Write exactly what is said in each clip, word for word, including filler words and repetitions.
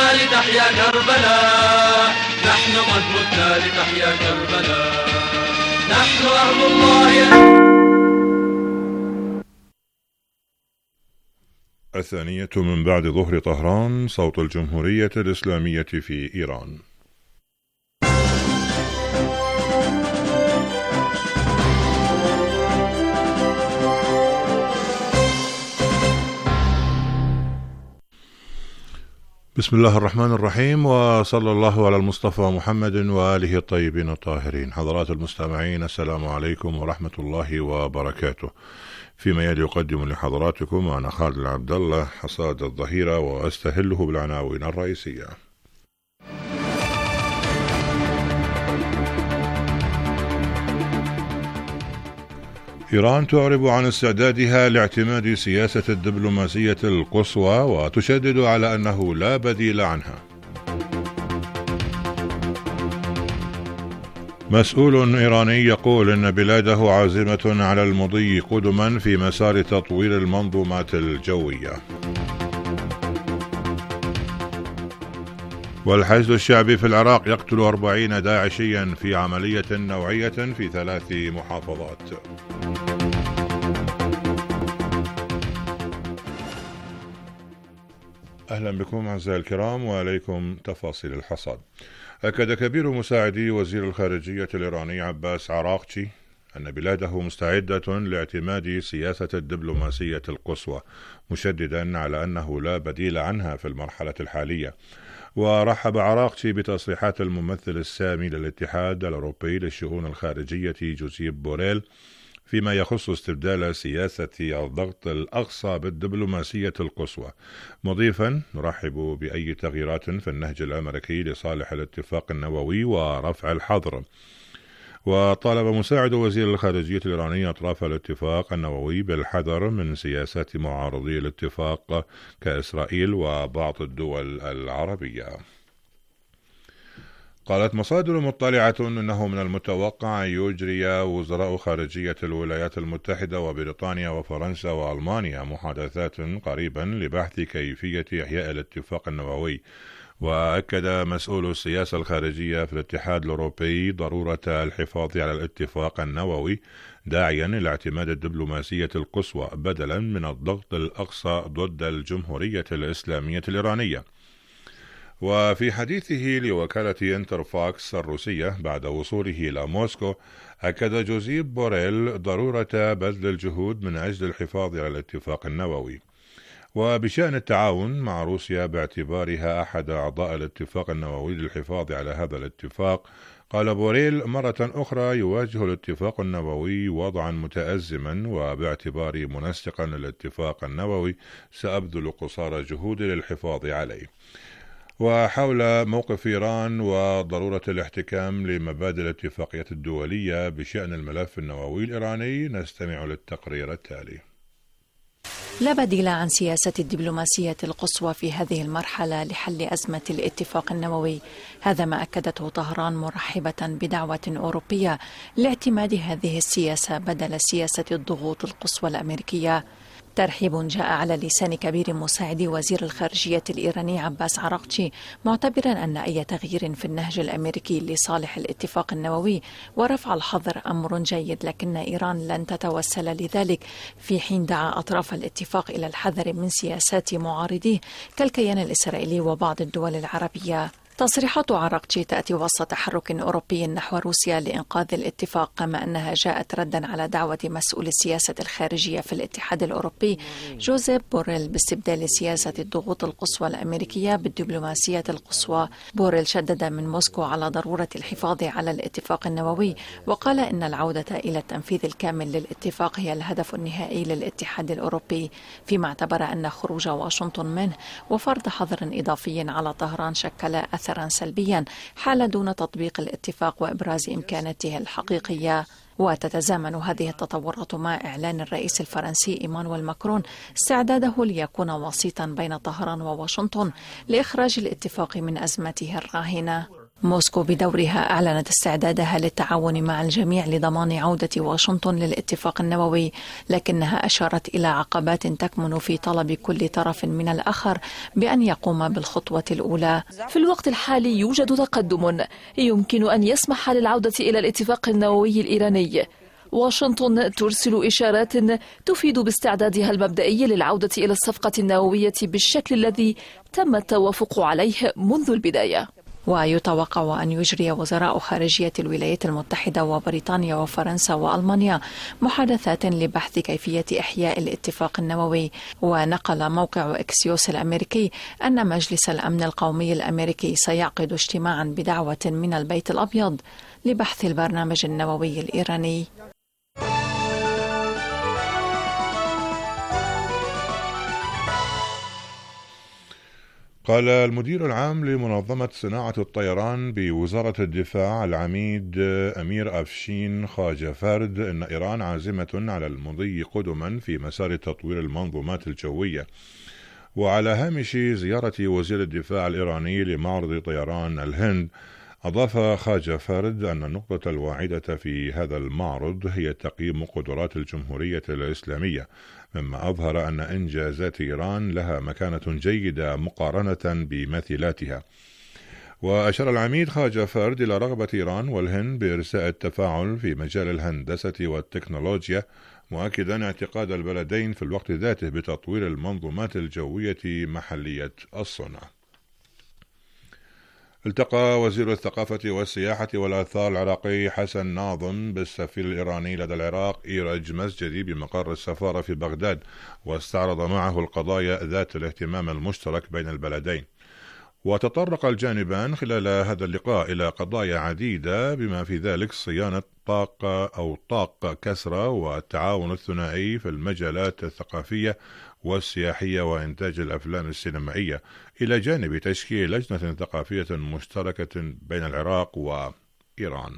متنا لتحيا كربلاء، نحن قد متنا لتحيا كربلاء، نحن أرض الله. الثانية من بعد ظهر طهران، صوت الجمهورية الإسلامية في إيران. بسم الله الرحمن الرحيم، وصلى الله على المصطفى محمد وآله الطيبين الطاهرين. حضرات المستمعين، السلام عليكم ورحمة الله وبركاته. فيما يلي يقدم لحضراتكم أنا خالد العبد الله حصاد الظهيرة، وأستهله بالعناوين الرئيسية. إيران تعرب عن استعدادها لاعتماد سياسة الدبلوماسية القصوى، وتشدد على أنه لا بديل عنها. مسؤول إيراني يقول إن بلاده عازمة على المضي قدما في مسار تطوير المنظومات الجوية. والحشد الشعبي في العراق يقتل أربعين داعشيا في عملية نوعية في ثلاث محافظات. أهلا بكم أعزائي الكرام، وعليكم تفاصيل الحصاد. أكد كبير مساعدي وزير الخارجية الإيراني عباس عراقچي أن بلاده مستعدة لاعتماد سياسة الدبلوماسية القصوى، مشددا على أنه لا بديل عنها في المرحلة الحالية. ورحب عراقچي بتصريحات الممثل السامي للاتحاد الأوروبي للشؤون الخارجية جوزيب بوريل فيما يخص استبدال سياسة الضغط الأقصى بالدبلوماسية القصوى، مضيفا نرحب بأي تغييرات في النهج الأمريكي لصالح الاتفاق النووي ورفع الحظر. وطالب مساعد وزير الخارجية الإيراني أطراف الاتفاق النووي بالحذر من سياسات معارضي الاتفاق كإسرائيل وبعض الدول العربية. قالت مصادر مطلعة أنه من المتوقع أن يجري وزراء خارجية الولايات المتحدة وبريطانيا وفرنسا وألمانيا محادثات قريبا لبحث كيفية إحياء الاتفاق النووي. وأكد مسؤول السياسة الخارجية في الاتحاد الأوروبي ضرورة الحفاظ على الاتفاق النووي، داعيا إلى اعتماد الدبلوماسية القصوى بدلا من الضغط الأقصى ضد الجمهورية الإسلامية الإيرانية. وفي حديثه لوكالة انترفاكس الروسية بعد وصوله إلى موسكو، أكد جوزيب بوريل ضرورة بذل الجهود من أجل الحفاظ على الاتفاق النووي. وبشأن التعاون مع روسيا باعتبارها أحد أعضاء الاتفاق النووي للحفاظ على هذا الاتفاق، قال بوريل مرة أخرى يواجه الاتفاق النووي وضعا متأزما، وباعتباري منسقا للاتفاق النووي سأبذل قصارى جهودي للحفاظ عليه. وحول موقف إيران وضرورة الاحتكام لمبادئ الاتفاقية الدولية بشأن الملف النووي الإيراني، نستمع للتقرير التالي. لا بديل عن سياسة الدبلوماسية القصوى في هذه المرحلة لحل أزمة الاتفاق النووي، هذا ما أكدته طهران مرحبة بدعوة أوروبية لاعتماد هذه السياسة بدل سياسة الضغوط القصوى الأمريكية. ترحيب جاء على لسان كبير مساعد وزير الخارجية الإيراني عباس عراقچي، معتبرا أن أي تغيير في النهج الأمريكي لصالح الاتفاق النووي ورفع الحظر أمر جيد، لكن إيران لن تتوسل لذلك، في حين دعا أطراف الاتفاق إلى الحذر من سياسات معارضيه كالكيان الإسرائيلي وبعض الدول العربية. تصريحات عراقچي تأتي وسط تحرك أوروبي نحو روسيا لإنقاذ الاتفاق، كما أنها جاءت ردا على دعوة مسؤول السياسة الخارجية في الاتحاد الأوروبي جوزيب بوريل باستبدال سياسة الضغوط القصوى الأمريكية بالدبلوماسية القصوى. بوريل شدد من موسكو على ضرورة الحفاظ على الاتفاق النووي، وقال إن العودة إلى التنفيذ الكامل للاتفاق هي الهدف النهائي للاتحاد الأوروبي، فيما اعتبر أن خروج واشنطن منه وفرض حظر إضافي على طهران شكل أثر سلبيا حال دون تطبيق الاتفاق وإبراز إمكاناته الحقيقية. وتتزامن هذه التطورات مع إعلان الرئيس الفرنسي إيمانويل ماكرون استعداده ليكون وسيطا بين طهران وواشنطن لإخراج الاتفاق من أزمته الراهنة. موسكو بدورها أعلنت استعدادها للتعاون مع الجميع لضمان عودة واشنطن للاتفاق النووي، لكنها أشارت إلى عقبات تكمن في طلب كل طرف من الآخر بأن يقوم بالخطوة الأولى. في الوقت الحالي يوجد تقدم يمكن أن يسمح للعودة إلى الاتفاق النووي الإيراني. واشنطن ترسل إشارات تفيد باستعدادها المبدئي للعودة إلى الصفقة النووية بالشكل الذي تم التوافق عليه منذ البداية. ويتوقع أن يجري وزراء خارجية الولايات المتحدة وبريطانيا وفرنسا وألمانيا محادثات لبحث كيفية إحياء الاتفاق النووي. ونقل موقع إكسيوس الأمريكي أن مجلس الأمن القومي الأمريكي سيعقد اجتماعا بدعوة من البيت الأبيض لبحث البرنامج النووي الإيراني. قال المدير العام لمنظمة صناعة الطيران بوزارة الدفاع العميد أمير أفشين خواجة فرد أن إيران عازمة على المضي قدما في مسار تطوير المنظومات الجوية. وعلى هامش زيارة وزير الدفاع الإيراني لمعرض طيران الهند، أضاف خواجة فرد أن النقطة الواعدة في هذا المعرض هي تقييم قدرات الجمهورية الإسلامية، مما أظهر أن إنجازات إيران لها مكانة جيدة مقارنة بمثيلاتها. وأشار العميد خواجة فرد إلى رغبة إيران والهند بإرساء التفاعل في مجال الهندسة والتكنولوجيا، مؤكدا اعتقاد البلدين في الوقت ذاته بتطوير المنظومات الجوية محلية الصنع. التقى وزير الثقافة والسياحة والآثار العراقي حسن ناظم بالسفير الإيراني لدى العراق إيرج مسجدي بمقر السفارة في بغداد، واستعرض معه القضايا ذات الاهتمام المشترك بين البلدين. وتطرق الجانبان خلال هذا اللقاء إلى قضايا عديدة بما في ذلك صيانة طاقة أو طاقة كسرة والتعاون الثنائي في المجالات الثقافية والسياحية وإنتاج الأفلام السينمائية، إلى جانب تشكيل لجنة ثقافية مشتركة بين العراق وإيران.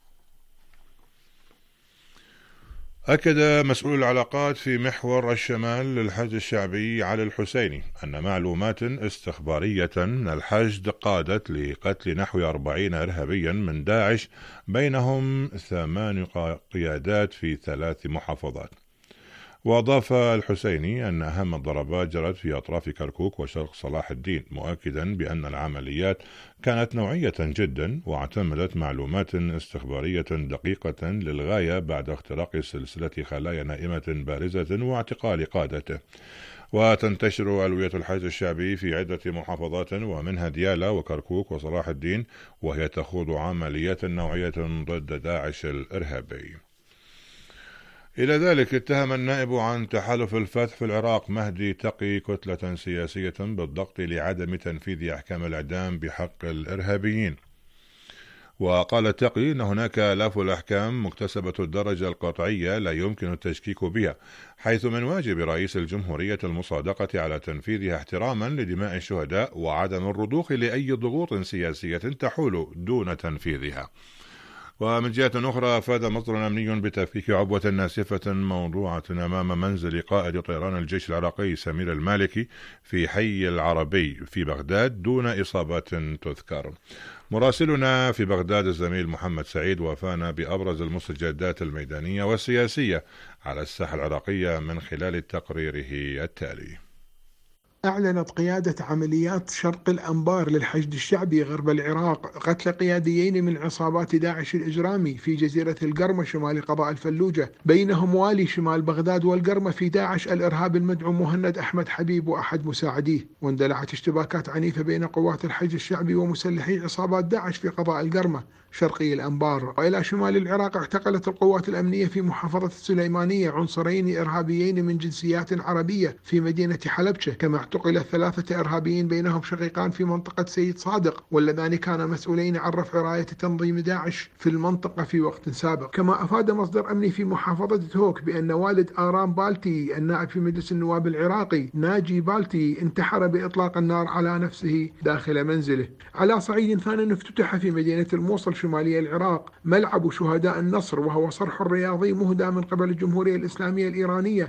أكد مسؤول العلاقات في محور الشمال للحشد الشعبي علي الحسيني أن معلومات استخبارية من الحشد قادت لقتل نحو أربعين إرهابيا من داعش، بينهم ثمان قيادات في ثلاث محافظات. وأضاف الحسيني أن أهم الضربات جرت في أطراف كركوك وشرق صلاح الدين، مؤكدا بأن العمليات كانت نوعية جدا واعتمدت معلومات استخبارية دقيقة للغاية بعد اختراق سلسلة خلايا نائمة بارزة واعتقال قادته. وتنتشر ألوية الحشد الشعبي في عدة محافظات ومنها ديالى وكركوك وصلاح الدين، وهي تخوض عمليات نوعية ضد داعش الإرهابي. إلى ذلك اتهم النائب عن تحالف الفتح في العراق مهدي تقي كتلة سياسية بالضغط لعدم تنفيذ أحكام الإعدام بحق الإرهابيين. وقال تقي أن هناك آلاف الأحكام مكتسبة الدرجة القطعية لا يمكن التشكيك بها، حيث من واجب رئيس الجمهورية المصادقة على تنفيذها احتراما لدماء الشهداء وعدم الرضوخ لأي ضغوط سياسية تحول دون تنفيذها. ومن جهة أخرى أفاد مصدر أمني بتفكيك عبوة ناسفة موضوعة أمام منزل قائد طيران الجيش العراقي سمير المالكي في حي العربي في بغداد دون إصابات تذكر. مراسلنا في بغداد الزميل محمد سعيد وفانا بأبرز المستجدات الميدانية والسياسية على الساحة العراقية من خلال تقريره التالي. أعلنت قيادة عمليات شرق الأنبار للحشد الشعبي غرب العراق قتل قياديين من عصابات داعش الإجرامي في جزيرة القرمة شمال قضاء الفلوجة، بينهم والي شمال بغداد والقرمة في داعش الإرهاب المدعو مهند أحمد حبيب وأحد مساعديه. واندلعت اشتباكات عنيفة بين قوات الحشد الشعبي ومسلحي عصابات داعش في قضاء القرمة شرقي الأنبار. وإلى شمال العراق اعتقلت القوات الأمنية في محافظة السليمانية عنصرين إرهابيين من جنسيات عربية في مدينة حلبشة، كما اعتقل ثلاثة إرهابيين بينهم شقيقان في منطقة سيد صادق، واللذان كانا مسؤولين عن رفع راية تنظيم داعش في المنطقة في وقت سابق. كما أفاد مصدر أمني في محافظة تهوك بأن والد آرام بالتي النائب في مجلس النواب العراقي ناجي بالتي انتحر بإطلاق النار على نفسه داخل منزله. على صعيد ثاني افتتح في مدينة الموصل شمالي العراق ملعب شهداء النصر، وهو صرح رياضي مهدى من قبل الجمهورية الإسلامية الإيرانية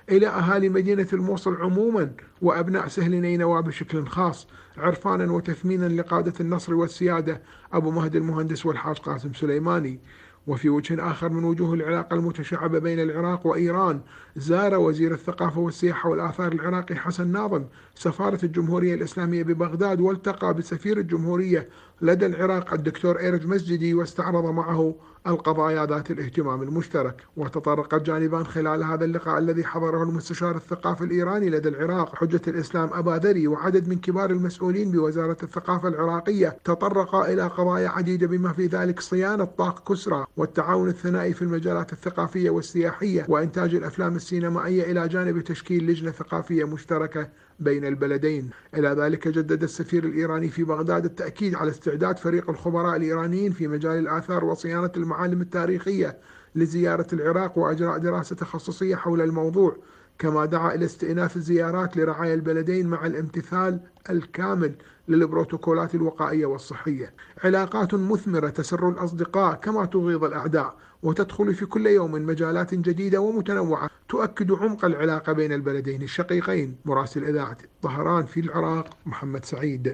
إلى أهالي مدينة الموصل عموما وأبناء سهل نينوى بشكل خاص، عرفانا وتثمينا لقادة النصر والسيادة أبو مهدي المهندس والحاج قاسم سليماني. وفي وجه آخر من وجوه العلاقة المتشعبة بين العراق وإيران، زار وزير الثقافة والسياحة والآثار العراقي حسن ناظم سفارة الجمهورية الإسلامية ببغداد، والتقى بسفير الجمهورية لدى العراق الدكتور إيرج مسجدي، واستعرض معه القضايا ذات الاهتمام المشترك. وتطرق الجانبان خلال هذا اللقاء الذي حضره المستشار الثقافي الإيراني لدى العراق حجة الإسلام أباذري وعدد من كبار المسؤولين بوزارة الثقافة العراقية، تطرقا إلى قضايا عديدة بما في ذلك صيانة طاق كسرى والتعاون الثنائي في المجالات الثقافية والسياحية وإنتاج الأفلام السينمائية، إلى جانب تشكيل لجنة ثقافية مشتركة بين البلدين. إلى ذلك جدد السفير الإيراني في بغداد التأكيد على استعداد فريق الخبراء الإيرانيين في مجال الآثار وصيانة المعالم التاريخية لزيارة العراق وأجراء دراسة تخصصية حول الموضوع، كما دعا إلى استئناف الزيارات لرعايا البلدين مع الامتثال الكامل للبروتوكولات الوقائية والصحية. علاقات مثمرة تسر الأصدقاء كما تغيظ الأعداء، وتدخل في كل يوم مجالات جديدة ومتنوعة تؤكد عمق العلاقة بين البلدين الشقيقين. مراسل إذاعة طهران في العراق محمد سعيد.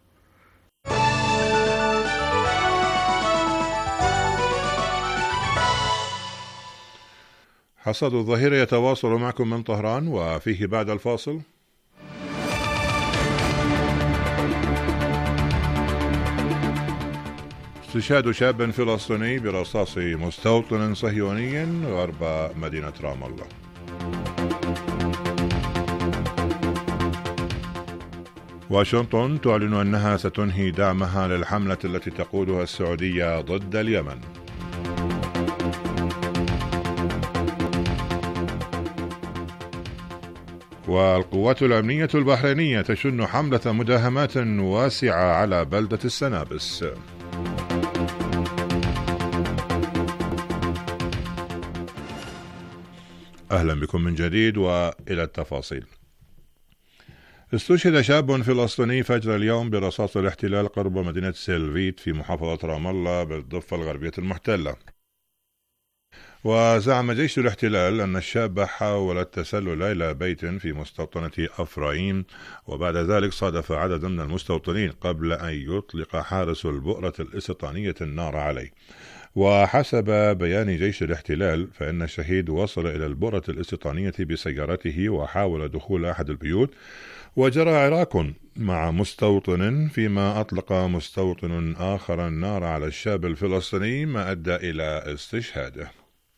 حصاد الظهيرة يتواصل معكم من طهران، وفيه بعد الفاصل استشهاد شاب فلسطيني برصاص مستوطن صهيوني غرب مدينة رام الله. واشنطن تعلن أنها ستنهي دعمها للحملة التي تقودها السعودية ضد اليمن. والقوات الأمنية البحرينية تشن حملة مداهمات واسعة على بلدة السنابس. أهلا بكم من جديد وإلى التفاصيل. استشهد شاب فلسطيني فجر اليوم برصاص الاحتلال قرب مدينة سيلفيت في محافظة رام الله بالضفة الغربية المحتلة. وزعم جيش الاحتلال أن الشاب حاول التسلل إلى بيت في مستوطنة أفرايم، وبعد ذلك صادف عدد من المستوطنين قبل أن يطلق حارس البؤرة الاستيطانية النار عليه. وحسب بيان جيش الاحتلال فإن الشهيد وصل إلى البؤرة الاستيطانية بسيارته وحاول دخول أحد البيوت، وجرى عراك مع مستوطن، فيما أطلق مستوطن آخر النار على الشاب الفلسطيني ما أدى إلى استشهاده.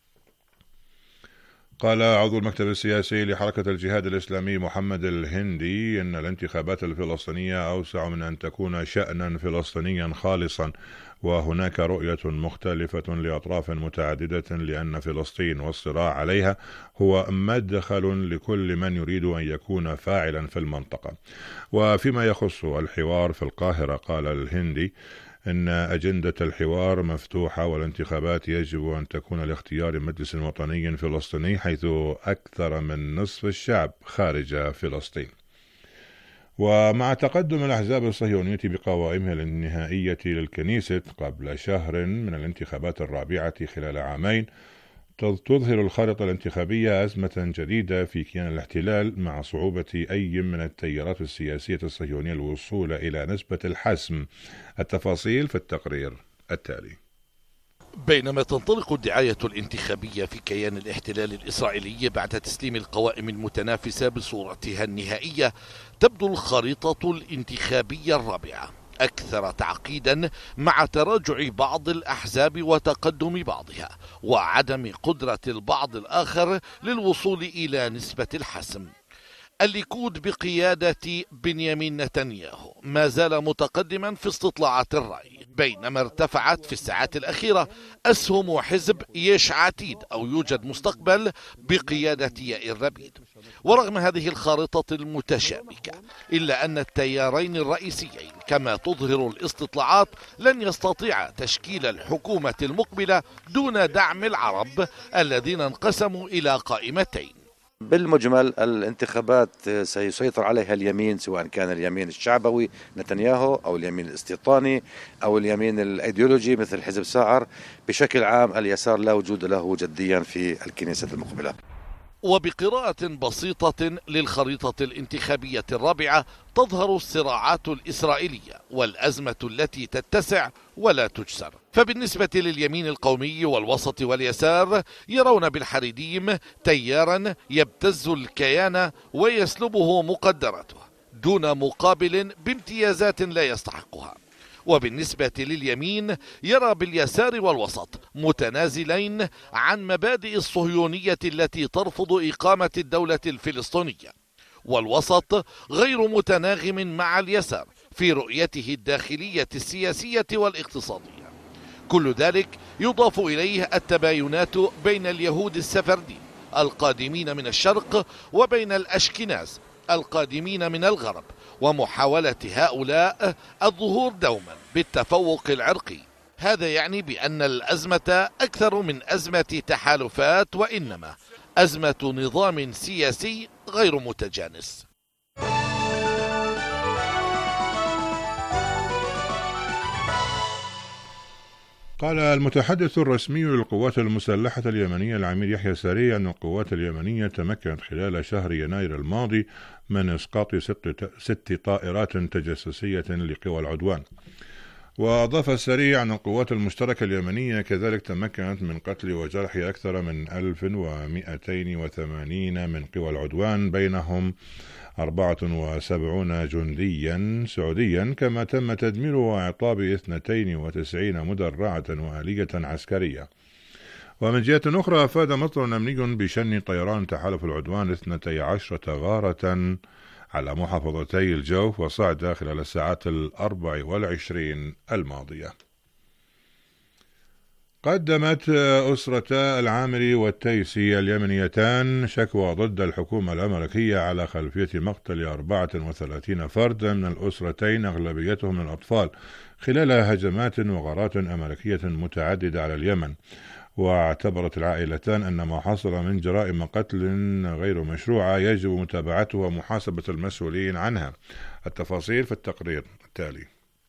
قال عضو المكتب السياسي لحركة الجهاد الإسلامي محمد الهندي إن الانتخابات الفلسطينية أوسع من أن تكون شأنا فلسطينيا خالصا، وهناك رؤية مختلفة لأطراف متعددة، لأن فلسطين والصراع عليها هو مدخل لكل من يريد أن يكون فاعلا في المنطقة. وفيما يخص الحوار في القاهرة، قال الهندي إن أجندة الحوار مفتوحة، والانتخابات يجب أن تكون لاختيار مجلس وطني فلسطيني، حيث أكثر من نصف الشعب خارج فلسطين. ومع تقدم الأحزاب الصهيونية بقوائمها النهائية للكنيسة قبل شهر من الانتخابات الرابعة خلال عامين، تظهر الخارطة الانتخابية أزمة جديدة في كيان الاحتلال، مع صعوبة أي من التيارات السياسية الصهيونية الوصول إلى نسبة الحسم. التفاصيل في التقرير التالي. بينما تنطلق الدعاية الانتخابية في كيان الاحتلال الإسرائيلي بعد تسليم القوائم المتنافسة بصورتها النهائية، تبدو الخريطة الانتخابية الرابعة أكثر تعقيدا، مع تراجع بعض الأحزاب وتقدم بعضها، وعدم قدرة البعض الآخر للوصول إلى نسبة الحسم. الليكود بقيادة بنيامين نتنياهو ما زال متقدما في استطلاعات الرأي، بينما ارتفعت في الساعات الأخيرة أسهم حزب يش عتيد أو يوجد مستقبل بقيادة يائر لبيد. ورغم هذه الخارطة المتشابكة، إلا أن التيارين الرئيسيين كما تظهر الاستطلاعات لن يستطيع تشكيل الحكومة المقبلة دون دعم العرب الذين انقسموا إلى قائمتين. بالمجمل الانتخابات سيسيطر عليها اليمين، سواء كان اليمين الشعبوي نتنياهو أو اليمين الاستيطاني أو اليمين الأيديولوجي مثل حزب ساعر. بشكل عام اليسار لا وجود له جديا في الكنيسة المقبلة. وبقراءة بسيطة للخريطة الانتخابية الرابعة تظهر الصراعات الإسرائيلية والأزمة التي تتسع ولا تجسر. فبالنسبة لليمين القومي والوسط واليسار يرون بالحريديم تيارا يبتز الكيان ويسلبه مقدراته دون مقابل بامتيازات لا يستحقها. وبالنسبة لليمين يرى باليسار والوسط متنازلين عن مبادئ الصهيونية التي ترفض إقامة الدولة الفلسطينية، والوسط غير متناغم مع اليسار في رؤيته الداخلية السياسية والاقتصادية. كل ذلك يضاف إليه التباينات بين اليهود السفرديين القادمين من الشرق وبين الأشكناز القادمين من الغرب، ومحاولة هؤلاء الظهور دوما بالتفوق العرقي. هذا يعني بأن الأزمة أكثر من أزمة تحالفات، وإنما أزمة نظام سياسي غير متجانس. قال المتحدث الرسمي للقوات المسلحة اليمنية العميد يحيى ساري أن القوات اليمنية تمكنت خلال شهر يناير الماضي من إسقاط ست, ست طائرات تجسسية لقوى العدوان. وأضاف الساري أن القوات المشتركة اليمنية كذلك تمكنت من قتل وجرح أكثر من ألف ومئتين وثمانين من قوى العدوان، بينهم أربعة وسبعين جنديا سعوديا، كما تم تدمير وإعطاب اثنتين وتسعين مدرعة وآلية عسكرية. ومن جهة أخرى أفاد مصدر أمني بشن طيران تحالف العدوان اثنتي عشرة غارة على محافظتي الجوف وصعدة خلال الساعات الأربع والعشرين الماضية. قدمت أسرتا العامري والتيسي اليمنيتان شكوى ضد الحكومة الأمريكية على خلفية مقتل أربعة وثلاثين فردا من الأسرتين أغلبيتهم الأطفال خلال هجمات وغارات أمريكية متعددة على اليمن. واعتبرت العائلتان أن ما حصل من جرائم قتل غير مشروعة يجب متابعتها ومحاسبة المسؤولين عنها. التفاصيل في التقرير التالي.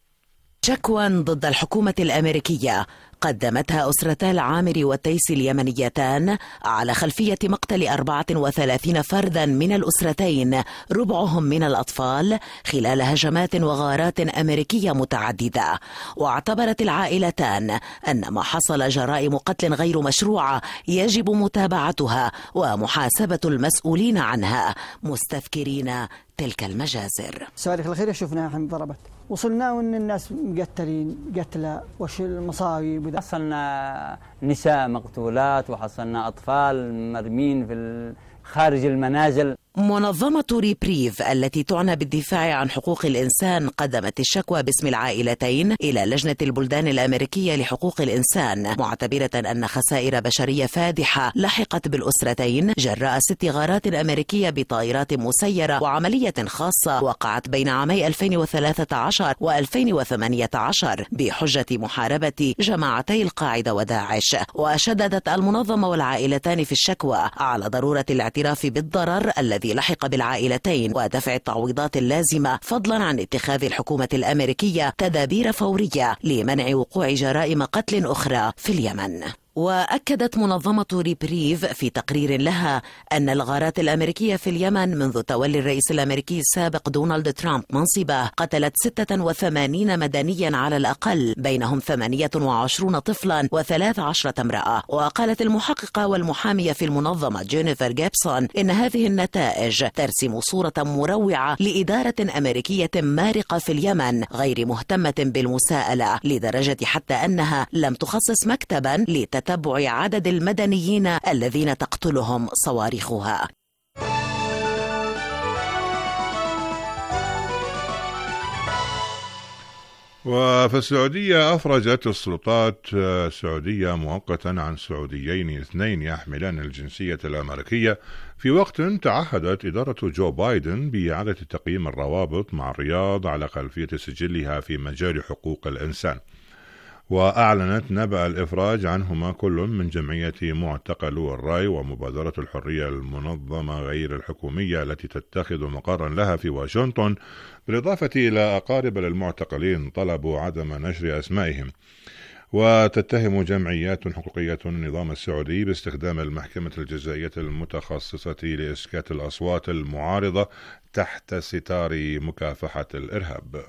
شكوى ضد الحكومة الأمريكية قدمتها أسرتا العامري والتيسي اليمنيتان على خلفية مقتل أربعة وثلاثين فردا من الأسرتين ربعهم من الأطفال خلال هجمات وغارات أمريكية متعددة. واعتبرت العائلتان أن ما حصل جرائم قتل غير مشروعة يجب متابعتها ومحاسبة المسؤولين عنها، مستذكرين تلك المجازر. الصواريخ الأخيرة شفناها الحين ضربت، وصلنا وأن الناس مقتلين قتلى، وش المصايب. حصلنا نساء مقتولات وحصلنا أطفال مرمين في خارج المنازل. منظمة ريبريف التي تعنى بالدفاع عن حقوق الإنسان قدمت الشكوى باسم العائلتين إلى لجنة البلدان الأمريكية لحقوق الإنسان، معتبرة أن خسائر بشرية فادحة لحقت بالأسرتين جراء ست غارات أمريكية بطائرات مسيرة وعملية خاصة وقعت بين عامي ألفين وثلاثة عشر وألفين وثمانية عشر بحجة محاربة جماعتي القاعدة وداعش. وشددت المنظمة والعائلتان في الشكوى على ضرورة الاعتراف بالضرر الذي لحق بالعائلتين ودفع التعويضات اللازمة، فضلا عن اتخاذ الحكومة الأمريكية تدابير فورية لمنع وقوع جرائم قتل أخرى في اليمن. وأكدت منظمة ريبريف في تقرير لها أن الغارات الأمريكية في اليمن منذ تولي الرئيس الأمريكي السابق دونالد ترامب منصبه قتلت ستة وثمانين مدنيا على الأقل، بينهم ثمانية وعشرين طفلا وثلاث عشرة امرأة. وقالت المحققة والمحامية في المنظمة جينيفر جيبسون إن هذه النتائج ترسم صورة مروعة لإدارة أمريكية مارقة في اليمن غير مهتمة بالمساءلة، لدرجة حتى أنها لم تخصص مكتبا لتتبع تتبع عدد المدنيين الذين تقتلهم صواريخها. وفي السعودية أفرجت السلطات السعودية مؤقتا عن سعوديين اثنين يحملان الجنسية الأمريكية في وقت تعهدت إدارة جو بايدن بإعادة تقييم الروابط مع الرياض على خلفية سجلها في مجال حقوق الإنسان. وأعلنت نبأ الإفراج عنهما كل من جمعية معتقلو الرأي ومبادرة الحرية المنظمة غير الحكومية التي تتخذ مقرا لها في واشنطن، بالإضافة إلى أقارب للمعتقلين طلبوا عدم نشر أسمائهم. وتتهم جمعيات حقوقية النظام السعودي باستخدام المحكمة الجزائية المتخصصة لإسكات الأصوات المعارضة تحت ستار مكافحة الإرهاب.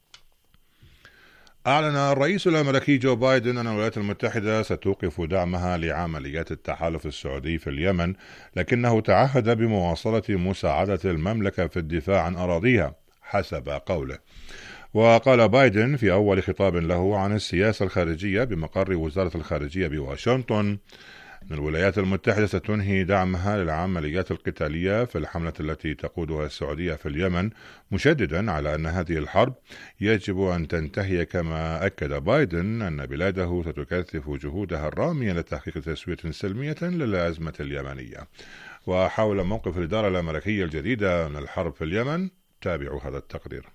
أعلن الرئيس الأمريكي جو بايدن أن الولايات المتحدة ستوقف دعمها لعمليات التحالف السعودي في اليمن، لكنه تعهد بمواصلة مساعدة المملكة في الدفاع عن أراضيها حسب قوله. وقال بايدن في أول خطاب له عن السياسة الخارجية بمقر وزارة الخارجية بواشنطن أن الولايات المتحدة ستنهي دعمها للعمليات القتالية في الحملة التي تقودها السعودية في اليمن، مشددا على أن هذه الحرب يجب أن تنتهي، كما أكد بايدن أن بلاده ستكثف جهودها الرامية لتحقيق تسوية سلمية للأزمة اليمنية. وحول موقف الإدارة الأمريكية الجديدة من الحرب في اليمن، تابعوا هذا التقرير.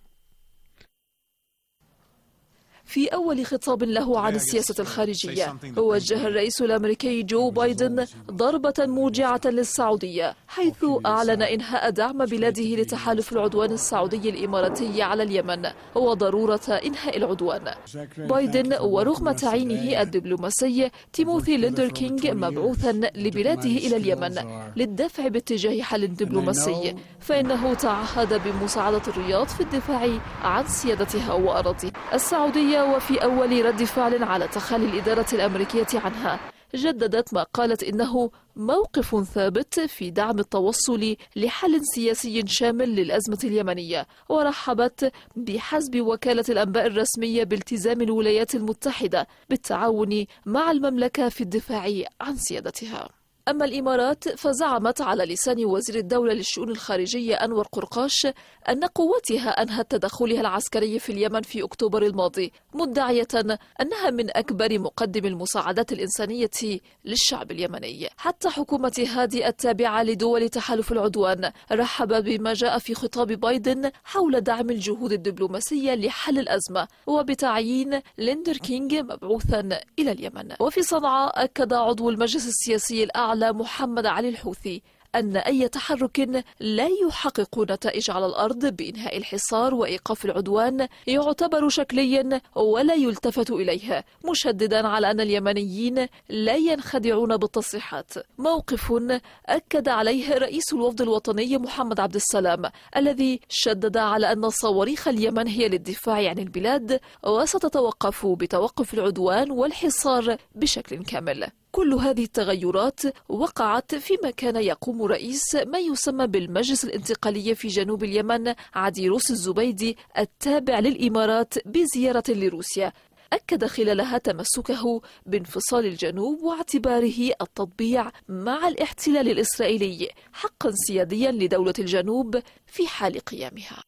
في أول خطاب له عن السياسة الخارجية، وجه الرئيس الأمريكي جو بايدن ضربة موجعة للسعودية، حيث أعلن إنهاء دعم بلاده لتحالف العدوان السعودي الإماراتي على اليمن وضرورة إنهاء العدوان. بايدن ورغم تعيينه الدبلوماسي تيموثي ليندر كينغ مبعوثا لبلاده إلى اليمن للدفع باتجاه حل دبلوماسي، فإنه تعهد بمساعدة الرياض في الدفاع عن سيادتها وأراضيها. السعودية وفي أول رد فعل على تخلي الإدارة الأمريكية عنها جددت ما قالت إنه موقف ثابت في دعم التوصل لحل سياسي شامل للأزمة اليمنية، ورحبت بحسب وكالة الأنباء الرسمية بالتزام الولايات المتحدة بالتعاون مع المملكة في الدفاع عن سيادتها. أما الإمارات فزعمت على لسان وزير الدولة للشؤون الخارجية أنور قرقاش أن قواتها أنهت تدخلها العسكري في اليمن في أكتوبر الماضي، مدعية أنها من أكبر مقدم المساعدات الإنسانية للشعب اليمني. حتى حكومة هادي التابعة لدول تحالف العدوان رحب بما جاء في خطاب بايدن حول دعم الجهود الدبلوماسية لحل الأزمة وبتعيين ليندر كينغ مبعوثا إلى اليمن. وفي صنعاء أكد عضو المجلس السياسي الأعلى محمد علي الحوثي أن أي تحرك لا يحقق نتائج على الأرض بإنهاء الحصار وإيقاف العدوان يعتبر شكليا ولا يلتفت إليه، مشددا على أن اليمنيين لا ينخدعون بالتصريحات، موقف أكد عليه رئيس الوفد الوطني محمد عبد السلام الذي شدد على أن صواريخ اليمن هي للدفاع عن البلاد وستتوقف بتوقف العدوان والحصار بشكل كامل. كل هذه التغيرات وقعت فيما كان يقوم رئيس ما يسمى بالمجلس الانتقالي في جنوب اليمن عديروس الزبيدي التابع للإمارات بزيارة لروسيا، أكد خلالها تمسكه بانفصال الجنوب واعتباره التطبيع مع الاحتلال الإسرائيلي حقا سياديا لدولة الجنوب في حال قيامها.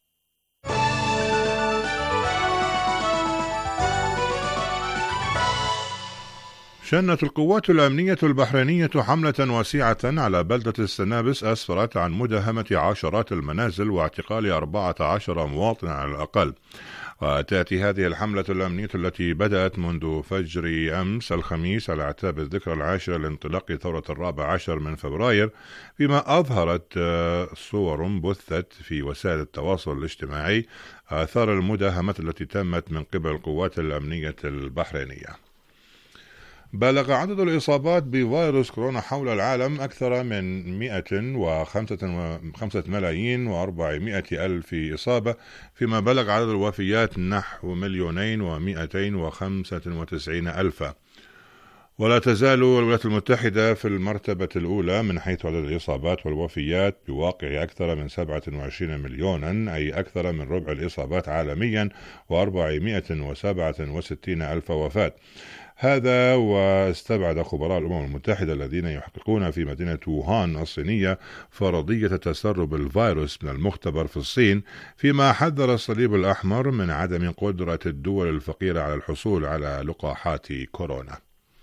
شنت القوات الأمنية البحرينية حملة واسعة على بلدة السنابس أسفرت عن مداهمة عشرات المنازل واعتقال أربعة عشر مواطنا على الأقل. وتأتي هذه الحملة الأمنية التي بدأت منذ فجر أمس الخميس على اعتاب الذكرى العاشرة لانطلاق ثورة الرابع عشر من فبراير، فيما أظهرت صور بثت في وسائل التواصل الاجتماعي آثار المداهمة التي تمت من قبل القوات الأمنية البحرينية. بلغ عدد الإصابات بفيروس كورونا حول العالم أكثر من مئة وخمسة ملايين وأربعمائة ألف إصابة، فيما بلغ عدد الوفيات نحو مليونين ومئتين وخمسة وتسعين ألفا. ولا تزال الولايات المتحدة في المرتبة الأولى من حيث عدد الإصابات والوفيات بواقع أكثر من سبعة وعشرين مليونا، أي أكثر من ربع الإصابات عالميا وأربعمائة وسبعة وستين ألف وفاة. هذا واستبعد خبراء الأمم المتحدة الذين يحققون في مدينة ووهان الصينية فرضية تسرب الفيروس من المختبر في الصين، فيما حذر الصليب الأحمر من عدم قدرة الدول الفقيرة على الحصول على لقاحات كورونا.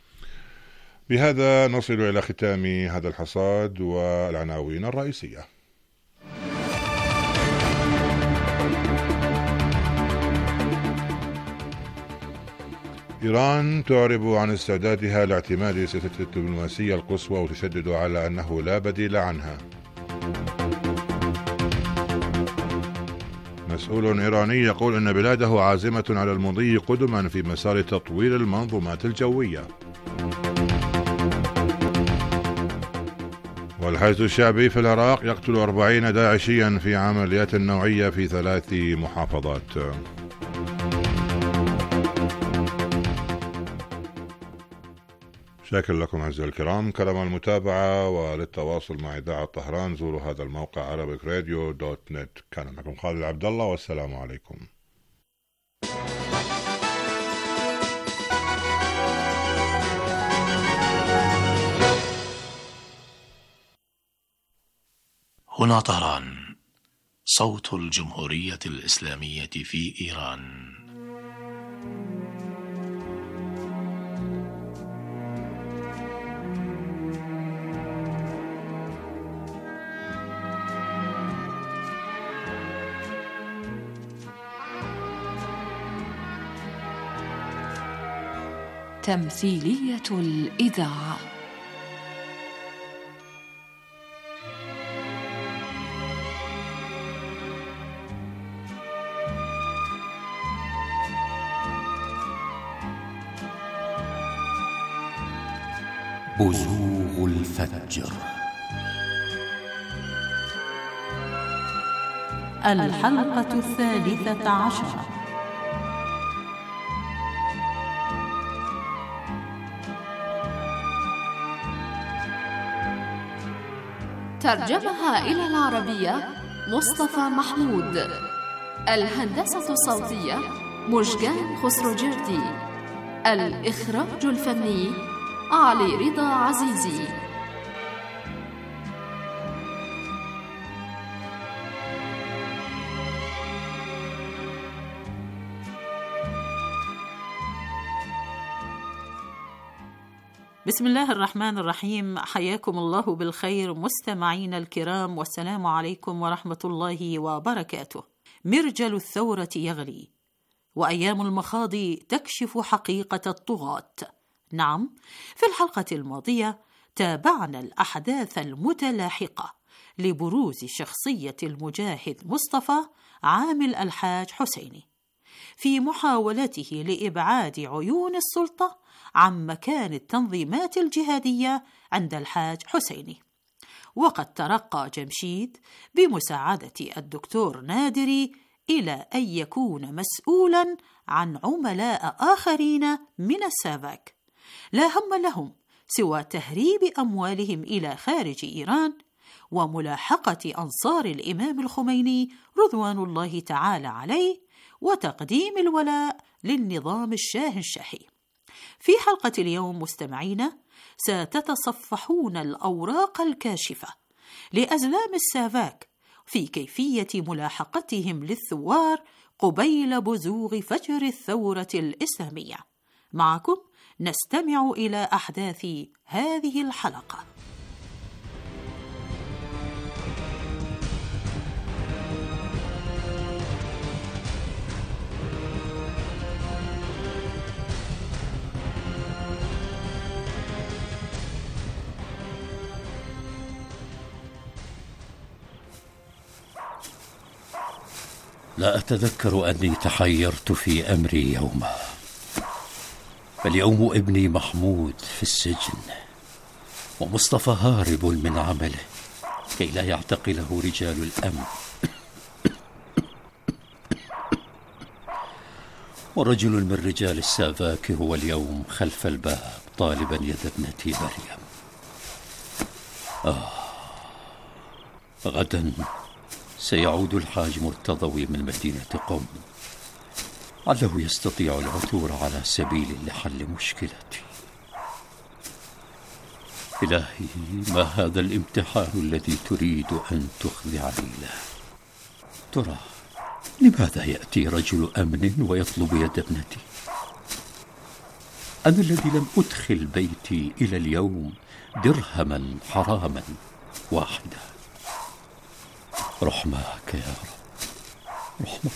بهذا نصل إلى ختام هذا الحصاد والعناوين الرئيسية. إيران تعرب عن استعدادها لاعتماد سياسة الدبلوماسية القصوى وتشدد على أنه لا بديل عنها. مسؤول مسؤول إيراني يقول أن بلاده عازمة على المضي قدما في مسار تطوير المنظومات الجوية. والحشد الشعبي في العراق يقتل أربعين داعشيا في عمليات نوعية في ثلاث محافظات. شاكر لكم أعزائي الكرام كرم المتابعة، وللتواصل مع إذاعة طهران زوروا هذا الموقع عربيك راديو دوت نت. كان معكم خالد عبد الله، والسلام عليكم. هنا طهران، صوت الجمهورية الإسلامية في إيران. تمثيلية الإذاعة. بزوغ الفجر. الحلقة الثالثة عشرة. ترجمها إلى العربية مصطفى محمود. الهندسة الصوتية مشجان خسروجردي. الإخراج الفني علي رضا عزيزي. بسم الله الرحمن الرحيم. حياكم الله بالخير مستمعين الكرام، والسلام عليكم ورحمة الله وبركاته. مرجل الثورة يغلي، وأيام المخاض تكشف حقيقة الطغاة. نعم، في الحلقة الماضية تابعنا الأحداث المتلاحقة لبروز شخصية المجاهد مصطفى عامل الحاج حسيني في محاولته لإبعاد عيون السلطة عن مكان التنظيمات الجهادية عند الحاج حسيني. وقد ترقى جمشيد بمساعدة الدكتور نادري إلى أن يكون مسؤولا عن عملاء آخرين من السافاك لا هم لهم سوى تهريب أموالهم إلى خارج إيران وملاحقة أنصار الإمام الخميني رضوان الله تعالى عليه وتقديم الولاء للنظام الشاهنشاهي. في حلقة اليوم مستمعين ستتصفحون الأوراق الكاشفة لأزلام السافاك في كيفية ملاحقتهم للثوار قبيل بزوغ فجر الثورة الإسلامية. معكم نستمع إلى أحداث هذه الحلقة. لا أتذكر أني تحيرت في أمري يوما، فاليوم ابني محمود في السجن، ومصطفى هارب من عمله كي لا يعتقله رجال الأمن، ورجل من رجال السافاك هو اليوم خلف الباب طالبا يد ابنتي مريم. آه غدا سيعود الحاج مرتضوي من مدينة قم، علّه يستطيع العثور على سبيل لحل مشكلتي. إلهي، ما هذا الامتحان الذي تريد أن تخضعني له؟ ترى لماذا يأتي رجل أمن ويطلب يد ابنتي؟ أنا الذي لم أدخل بيتي إلى اليوم درهما حراما واحدا. رحمك يا رب، رحمك.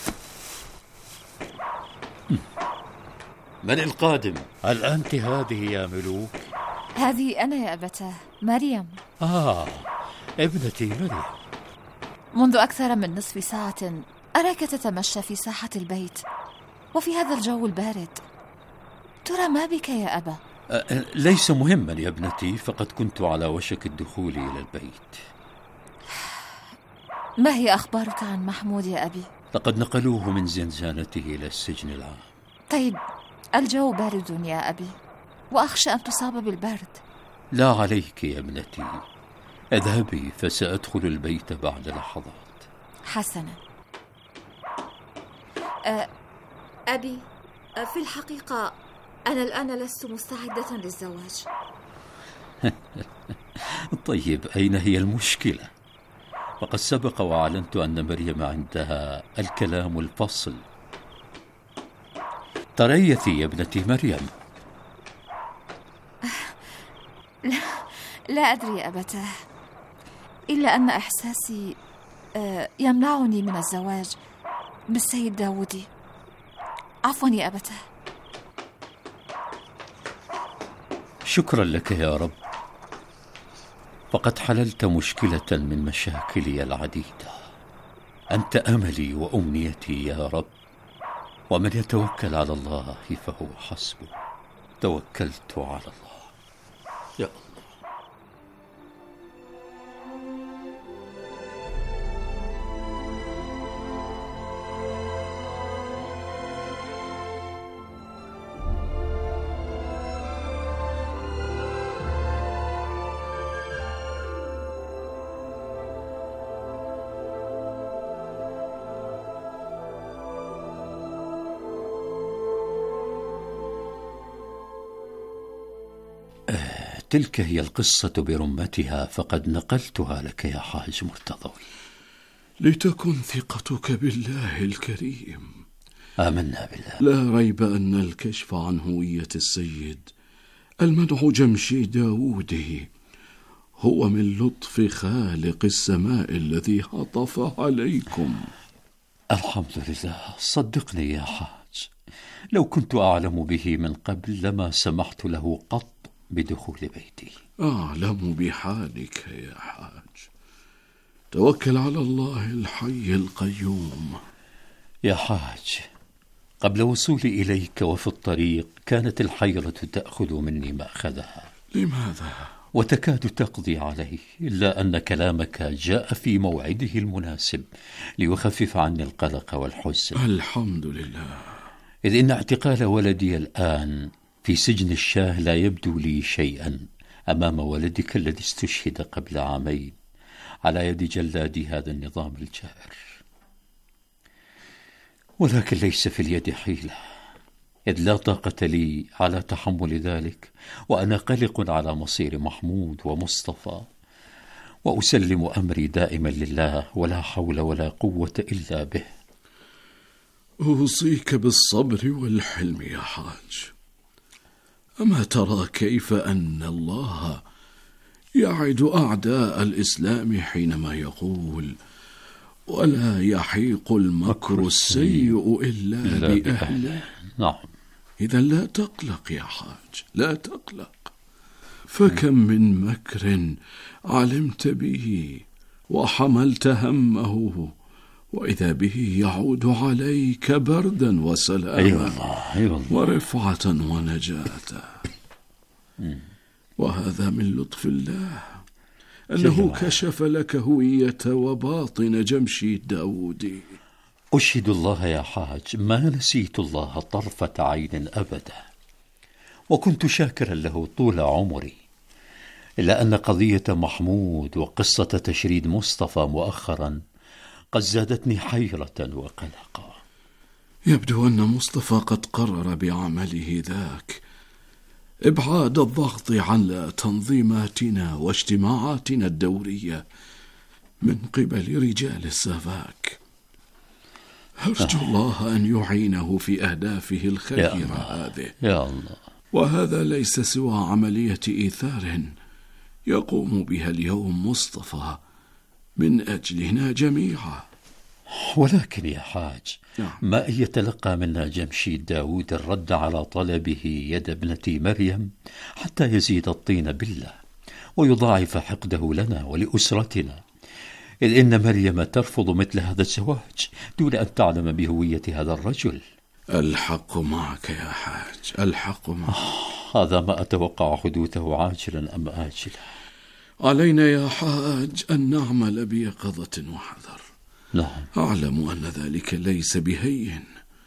من القادم؟ هل أنت هذه يا ملوك؟ هذه أنا يا أبتاه، مريم. آه ابنتي مريم. منذ أكثر من نصف ساعة أراك تتمشى في ساحة البيت وفي هذا الجو البارد. ترى ما بك يا أبا؟ أه ليس مهما يا ابنتي، فقد كنت على وشك الدخول إلى البيت. ما هي أخبارك عن محمود يا أبي؟ لقد نقلوه من زنزانته إلى السجن العام. طيب، الجو بارد يا أبي، وأخشى أن تصاب بالبرد. لا عليك يا ابنتي، اذهبي فسأدخل البيت بعد لحظات. حسنا. أه أبي، في الحقيقة أنا الآن لست مستعدة للزواج. طيب، أين هي المشكلة؟ فقد سبق وأعلنت أن مريم عندها الكلام الفصل. تريثي يا ابنتي مريم. لا, لا أدري يا أبتاه، إلا أن إحساسي يمنعني من الزواج بالسيد داودي. عفوا يا أبتاه. شكرا لك يا رب، فقد حللت مشكلة من مشاكلي العديدة. أنت أملي وأمنيتي يا رب، ومن يتوكل على الله فهو حسبه. توكلت على الله يا الله. تلك هي القصة برمتها، فقد نقلتها لك يا حاج مرتضوي. لتكن ثقتك بالله الكريم. آمنا بالله. لا ريب أن الكشف عن هوية السيد المدعو جمشي داودي هو من لطف خالق السماء الذي عطف عليكم. الحمد لله. صدقني يا حاج، لو كنت أعلم به من قبل لما سمحت له قط بدخول بيتي. أعلم بحالك يا حاج. توكل على الله الحي القيوم. يا حاج، قبل وصولي إليك وفي الطريق كانت الحيرة تأخذ مني مأخذها. لماذا؟ وتكاد تقضي علي، إلا أن كلامك جاء في موعده المناسب ليخفف عني القلق والحزن. الحمد لله. إذ إن اعتقال ولدي الآن في سجن الشاه لا يبدو لي شيئا أمام ولدك الذي استشهد قبل عامين على يد جلاد هذا النظام الجائر. ولكن ليس في اليد حيلة، إذ لا طاقة لي على تحمل ذلك، وأنا قلق على مصير محمود ومصطفى، وأسلم أمري دائما لله، ولا حول ولا قوة إلا به. أوصيك بالصبر والحلم يا حاج. أما ترى كيف أن الله يعد أعداء الإسلام حينما يقول ولا يحيق المكر السيء إلا بأهله؟ نعم. إذا لا تقلق يا حاج، لا تقلق. فكم من مكر علمت به وحملت همه، وإذا به يعود عليك بردا وسلاما. أي والله أي والله. ورفعة ونجاة. وهذا من لطف الله أنه كشف لك هوية وباطن جمشي داودي. أشهد الله يا حاج ما نسيت الله طرفة عين أبدا، وكنت شاكرا له طول عمري، إلا أن قضية محمود وقصة تشريد مصطفى مؤخرا قد زادتني حيرة وقلقا. يبدو أن مصطفى قد قرر بعمله ذاك إبعاد الضغط على تنظيماتنا واجتماعاتنا الدورية من قبل رجال السافاك. أرجو الله أن يعينه في أهدافه الخيرة هذه. يا الله. وهذا ليس سوى عملية إيثار يقوم بها اليوم مصطفى من أجلنا جميعا. ولكن يا حاج، ما أن يتلقى منا جمشيد داود الرد على طلبه يد ابنتي مريم حتى يزيد الطين بلة ويضاعف حقده لنا ولأسرتنا، إذ إن مريم ترفض مثل هذا الزواج دون أن تعلم بهوية هذا الرجل. الحق معك يا حاج، الحق معك. آه، هذا ما أتوقع حدوثه عاجلا أم آجلا. علينا يا حاج أن نعمل بيقظة وحذر. نعم. أعلم أن ذلك ليس بهين،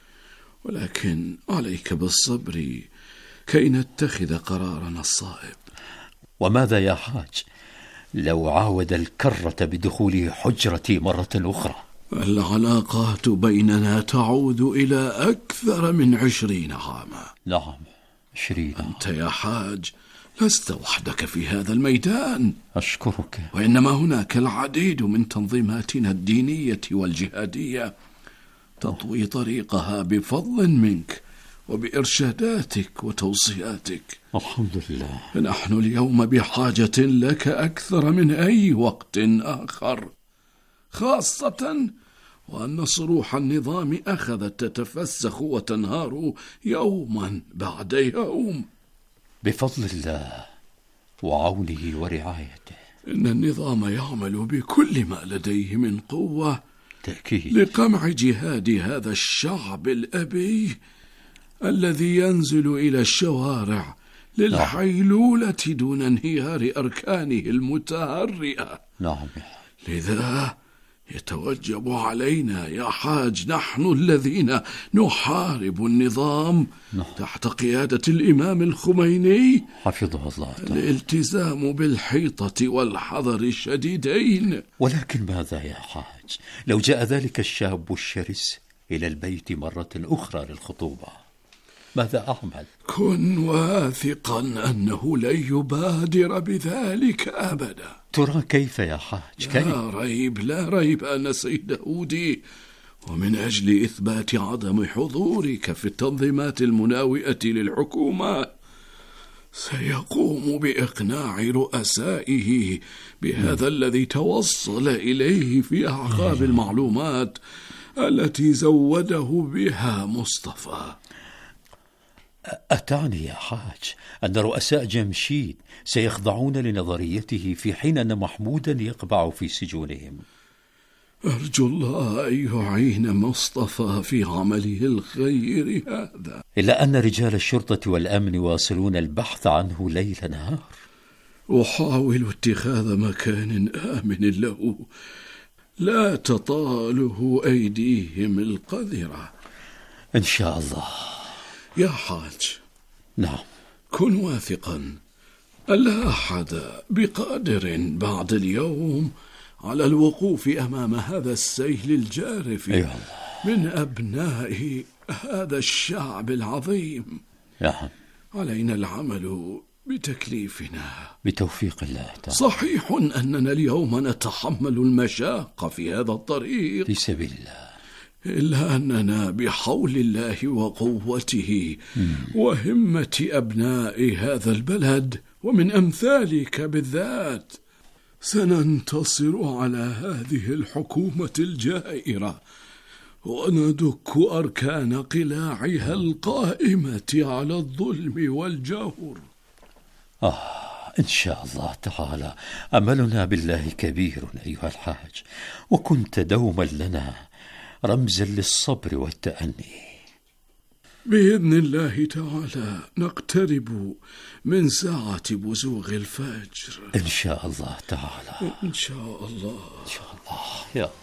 ولكن عليك بالصبر كي نتخذ قرارنا الصائب. وماذا يا حاج لو عاود الكرة بدخول حجرتي مرة أخرى؟ العلاقات بيننا تعود إلى أكثر من عشرين عاما. نعم، عشرين. أنت يا حاج لست وحدك في هذا الميدان. أشكرك. وإنما هناك العديد من تنظيماتنا الدينية والجهادية تطوي طريقها بفضل منك وبإرشاداتك وتوصياتك. الحمد لله. نحن اليوم بحاجة لك أكثر من أي وقت آخر، خاصة وأن صروح النظام أخذت تتفسخ وتنهار يوما بعد يوم. بفضل الله وعونه ورعايته. إن النظام يعمل بكل ما لديه من قوة تأكيد لقمع جهاد هذا الشعب الأبي الذي ينزل إلى الشوارع للحيلولة دون انهيار أركانه المتهرئة. نعم. لذا يتوجب علينا يا حاج، نحن الذين نحارب النظام نعم. تحت قيادة الإمام الخميني حفظه الله تعالى، الالتزام بالحيطة والحذر الشديدين. ولكن ماذا يا حاج لو جاء ذلك الشاب الشرس إلى البيت مرة أخرى للخطوبة؟ ماذا أعمل؟ كن واثقا أنه لن يبادر بذلك أبدا. ترى كيف يا حاج؟ كيف؟ لا ريب لا ريب أن سيد داودي، ومن أجل إثبات عدم حضورك في التنظيمات المناوئة للحكومة سيقوم بإقناع رؤسائه بهذا الذي توصل إليه في أعقاب المعلومات التي زوده بها مصطفى. أتعني يا حاج أن رؤساء جمشيد سيخضعون لنظريته في حين أن محمودا يقبع في سجونهم؟ أرجو الله أن يعين مصطفى في عمله الخير هذا. إلا أن رجال الشرطة والأمن واصلون البحث عنه ليل نهار. أحاول اتخاذ مكان آمن له لا تطاله أيديهم القذرة. إن شاء الله يا حاج. نعم. كن واثقا ألا أحد بقادر بعد اليوم على الوقوف أمام هذا السيل الجارف أيوة. من أبناء هذا الشعب العظيم. نعم. علينا العمل بتكليفنا بتوفيق الله تعالى. صحيح أننا اليوم نتحمل المشاق في هذا الطريق في سبيل الله، إلا أننا بحول الله وقوته وهمة أبناء هذا البلد ومن أمثالك بالذات سننتصر على هذه الحكومة الجائرة وندك أركان قلاعها القائمة على الظلم والجور. آه إن شاء الله تعالى. أملنا بالله كبير أيها الحاج، وكنت دوما لنا رمزا للصبر والتأني. بإذن الله تعالى نقترب من ساعة بزوغ الفجر إن شاء الله تعالى. إن شاء الله. إن شاء الله يا الله.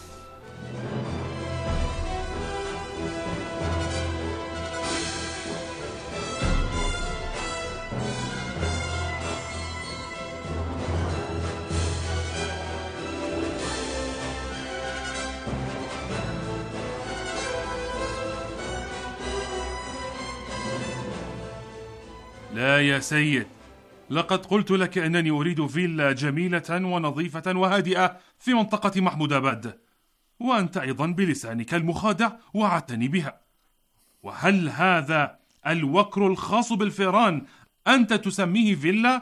لا يا سيد، لقد قلت لك أنني أريد فيلا جميلة ونظيفة وهادئة في منطقة محمود آباد، وأنت أيضا بلسانك المخادع وعدتني بها. وهل هذا الوكر الخاص بالفئران أنت تسميه فيلا؟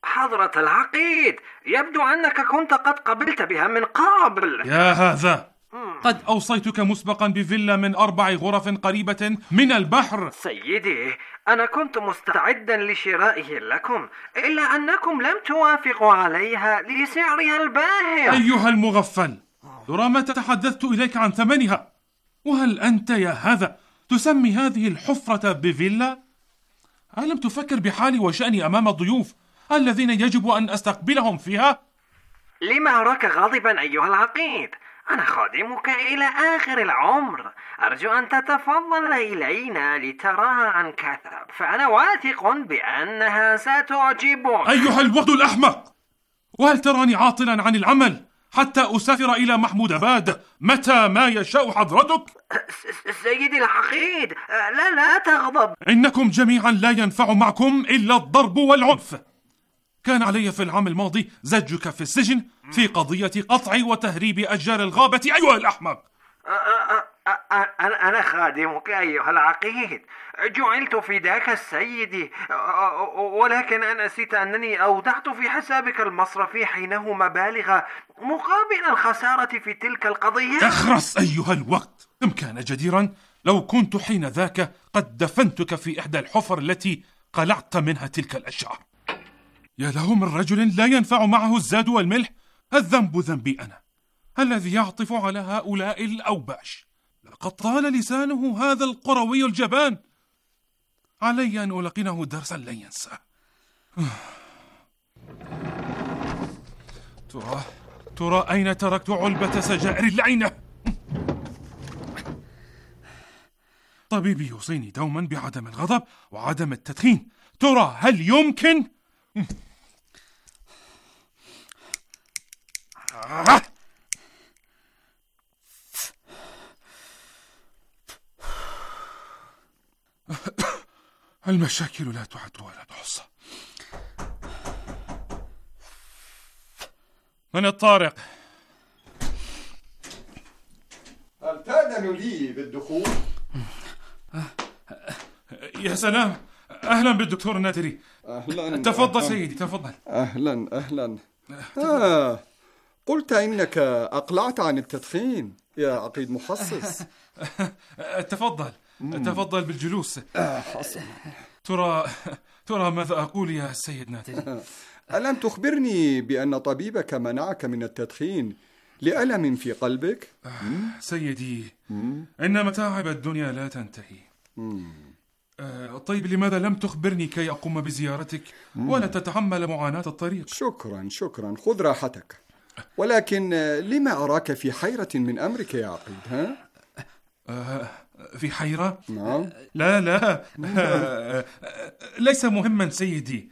حضرة العقيد، يبدو أنك كنت قد قبلت بها من قبل. يا هذا، قد أوصيتك مسبقا بفيلا من أربع غرف قريبة من البحر. سيدي، أنا كنت مستعدا لشرائه لكم، إلا أنكم لم توافقوا عليها لسعرها الباهر. أيها المغفل، ترى ما تحدثت إليك عن ثمنها، وهل أنت يا هذا تسمي هذه الحفرة بفيلا؟ ألم تفكر بحالي وشأني أمام الضيوف الذين يجب أن أستقبلهم فيها؟ لما أراك غاضبا أيها العقيد؟ أنا خادمك إلى آخر العمر، أرجو أن تتفضل إلينا لتراها عن كثب، فأنا واثق بأنها ستعجبك. أيها الوغد الأحمق، وهل تراني عاطلا عن العمل حتى أسافر إلى محموداباد متى ما يشاء حضرتك؟ سيدي العقيد، لا لا تغضب. إنكم جميعا لا ينفع معكم إلا الضرب والعنف. كان علي في العام الماضي زجك في السجن في قضية قطع وتهريب أشجار الغابة أيها الأحمق. أنا خادمك أيها العقيد، جعلت فداك سيدي، ولكن أنا نسيت أنني أودعت في حسابك المصرفي حينه مبالغ مقابل الخسارة في تلك القضية. اخرس أيها الوقت، إن كان جديرا لو كنت حين ذاك قد دفنتك في إحدى الحفر التي قلعت منها تلك الأشجار. يا له من رجل لا ينفع معه الزاد والملح، الذنب ذنبي أنا الذي يعطف على هؤلاء الأوباش. لقد طال لسانه هذا القروي الجبان، علي أن ألقنه درسا لن ينساه. ترى ترى أين تركت علبة سجائر اللعينة؟ طبيبي يوصيني دوما بعدم الغضب وعدم التدخين، ترى هل يمكن؟ المشاكل لا تعد ولا تحصى. من الطارق؟ هل تأذن لي بالدخول؟ يا سلام، أهلا بالدكتور نادري. أهلا. تفضل أهلاً. سيدي تفضل. أهلا أهلا. آه. قلت إنك أقلعت عن التدخين يا عقيد محصص. تفضل تفضل بالجلوس. حسن. ترى ترى ماذا أقول يا السيد نادري؟ ألم تخبرني بأن طبيبك منعك من التدخين لألم في قلبك؟ سيدي، إن متاعب الدنيا لا تنتهي. آه طيب لماذا لم تخبرني كي أقوم بزيارتك ولا تتحمل معاناة الطريق؟ شكرا شكرا، خذ راحتك. ولكن لما أراك في حيرة من أمرك يا عقيد؟ ها؟ آه في حيرة؟ نعم. لا لا آه ليس مهما سيدي،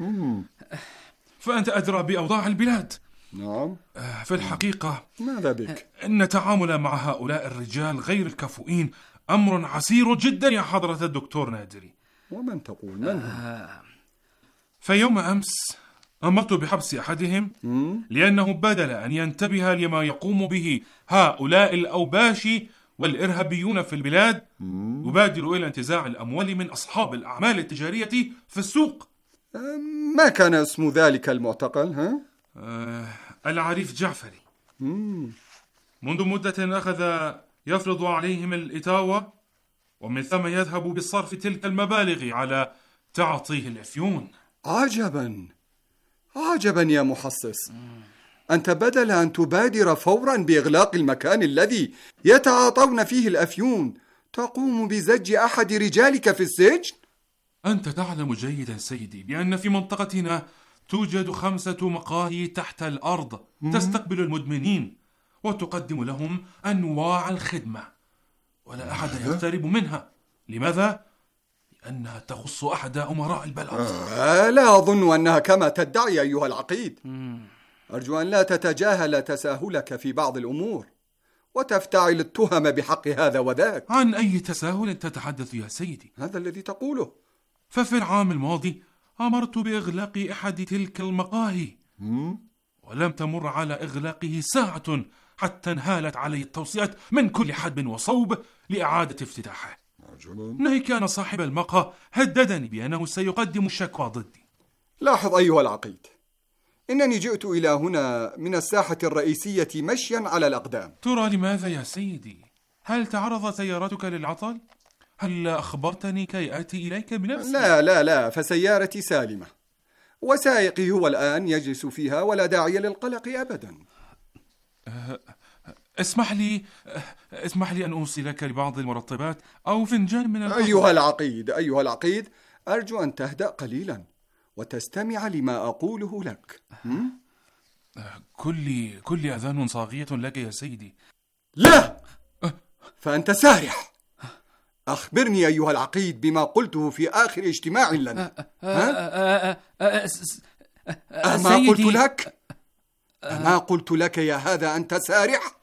فأنت أدرى بأوضاع البلاد. نعم. آه في الحقيقة ماذا بك؟ إن التعامل مع هؤلاء الرجال غير الكفؤين أمر عسير جدا يا حضرة الدكتور نادري. ومن تقول من هم؟ فيوم أمس أمرت بحبس أحدهم لأنه بدل أن ينتبه لما يقوم به هؤلاء الأوباش والإرهابيون في البلاد يبادر إلى انتزاع الأموال من أصحاب الأعمال التجارية في السوق. ما كان اسم ذلك المعتقل؟ ها؟ آه العريف جعفري. مم. منذ مدة أخذ يفرض عليهم الإتاوة، ومن ثم يذهب بصرف تلك المبالغ على تعطيه الأفيون. عجبا عجبا يا محصص، أنت بدل أن تبادر فورا بإغلاق المكان الذي يتعاطون فيه الأفيون تقوم بزج أحد رجالك في السجن؟ أنت تعلم جيدا سيدي بأن في منطقتنا توجد خمسة مقاهي تحت الأرض تستقبل المدمنين وتقدم لهم أنواع الخدمة، ولا أحد يقترب منها. لماذا؟ لأنها تخص أحد أمراء البلد. آه لا أظن أنها كما تدعي أيها العقيد. أرجو أن لا تتجاهل تساهلك في بعض الأمور وتفتعل التهم بحق هذا وذاك. عن أي تساهل تتحدث يا سيدي؟ هذا الذي تقوله. ففي العام الماضي أمرت بإغلاق أحد تلك المقاهي، ولم تمر على إغلاقه ساعة حتى انهالت علي التوصيات من كل حدب وصوب لإعادة افتتاحه. ناهيك أن صاحب المقهى هددني بأنه سيقدم الشكوى ضدي. لاحظ أيها العقيد، إنني جئت إلى هنا من الساحة الرئيسية مشيا على الأقدام. ترى لماذا يا سيدي؟ هل تعرضت سيارتك للعطل؟ هل أخبرتني كي آتي إليك بنفسي؟ لا لا لا، فسيارتي سالمة وسائقي هو الآن يجلس فيها ولا داعي للقلق أبدا. اسمح لي اسمح لي أن أوصلك لبعض المرطبات أو فنجان من القهوة. أيها العقيد أيها العقيد أرجو أن تهدأ قليلا وتستمع لما أقوله لك. كل كل أذان صاغية لك يا سيدي. لا، فأنت سارح. أخبرني أيها العقيد بما قلته في آخر اجتماع لنا. أما قلت لك أما قلت لك يا هذا أنت سارح؟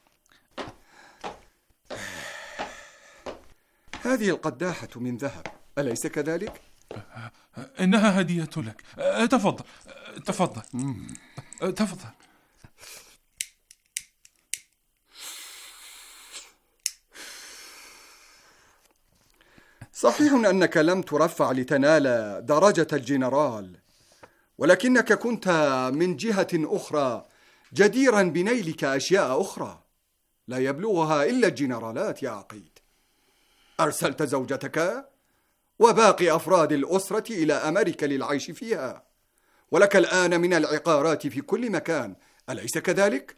هذه القداحة من ذهب، أليس كذلك؟ إنها هدية لك. تفضل تفضل تفضل. صحيح أنك لم ترفع لتنال درجة الجنرال، ولكنك كنت من جهة أخرى جديرا بنيلك أشياء أخرى لا يبلغها إلا الجنرالات يا عقيد. أرسلت زوجتك وباقي أفراد الأسرة إلى أمريكا للعيش فيها، ولك الآن من العقارات في كل مكان، أليس كذلك؟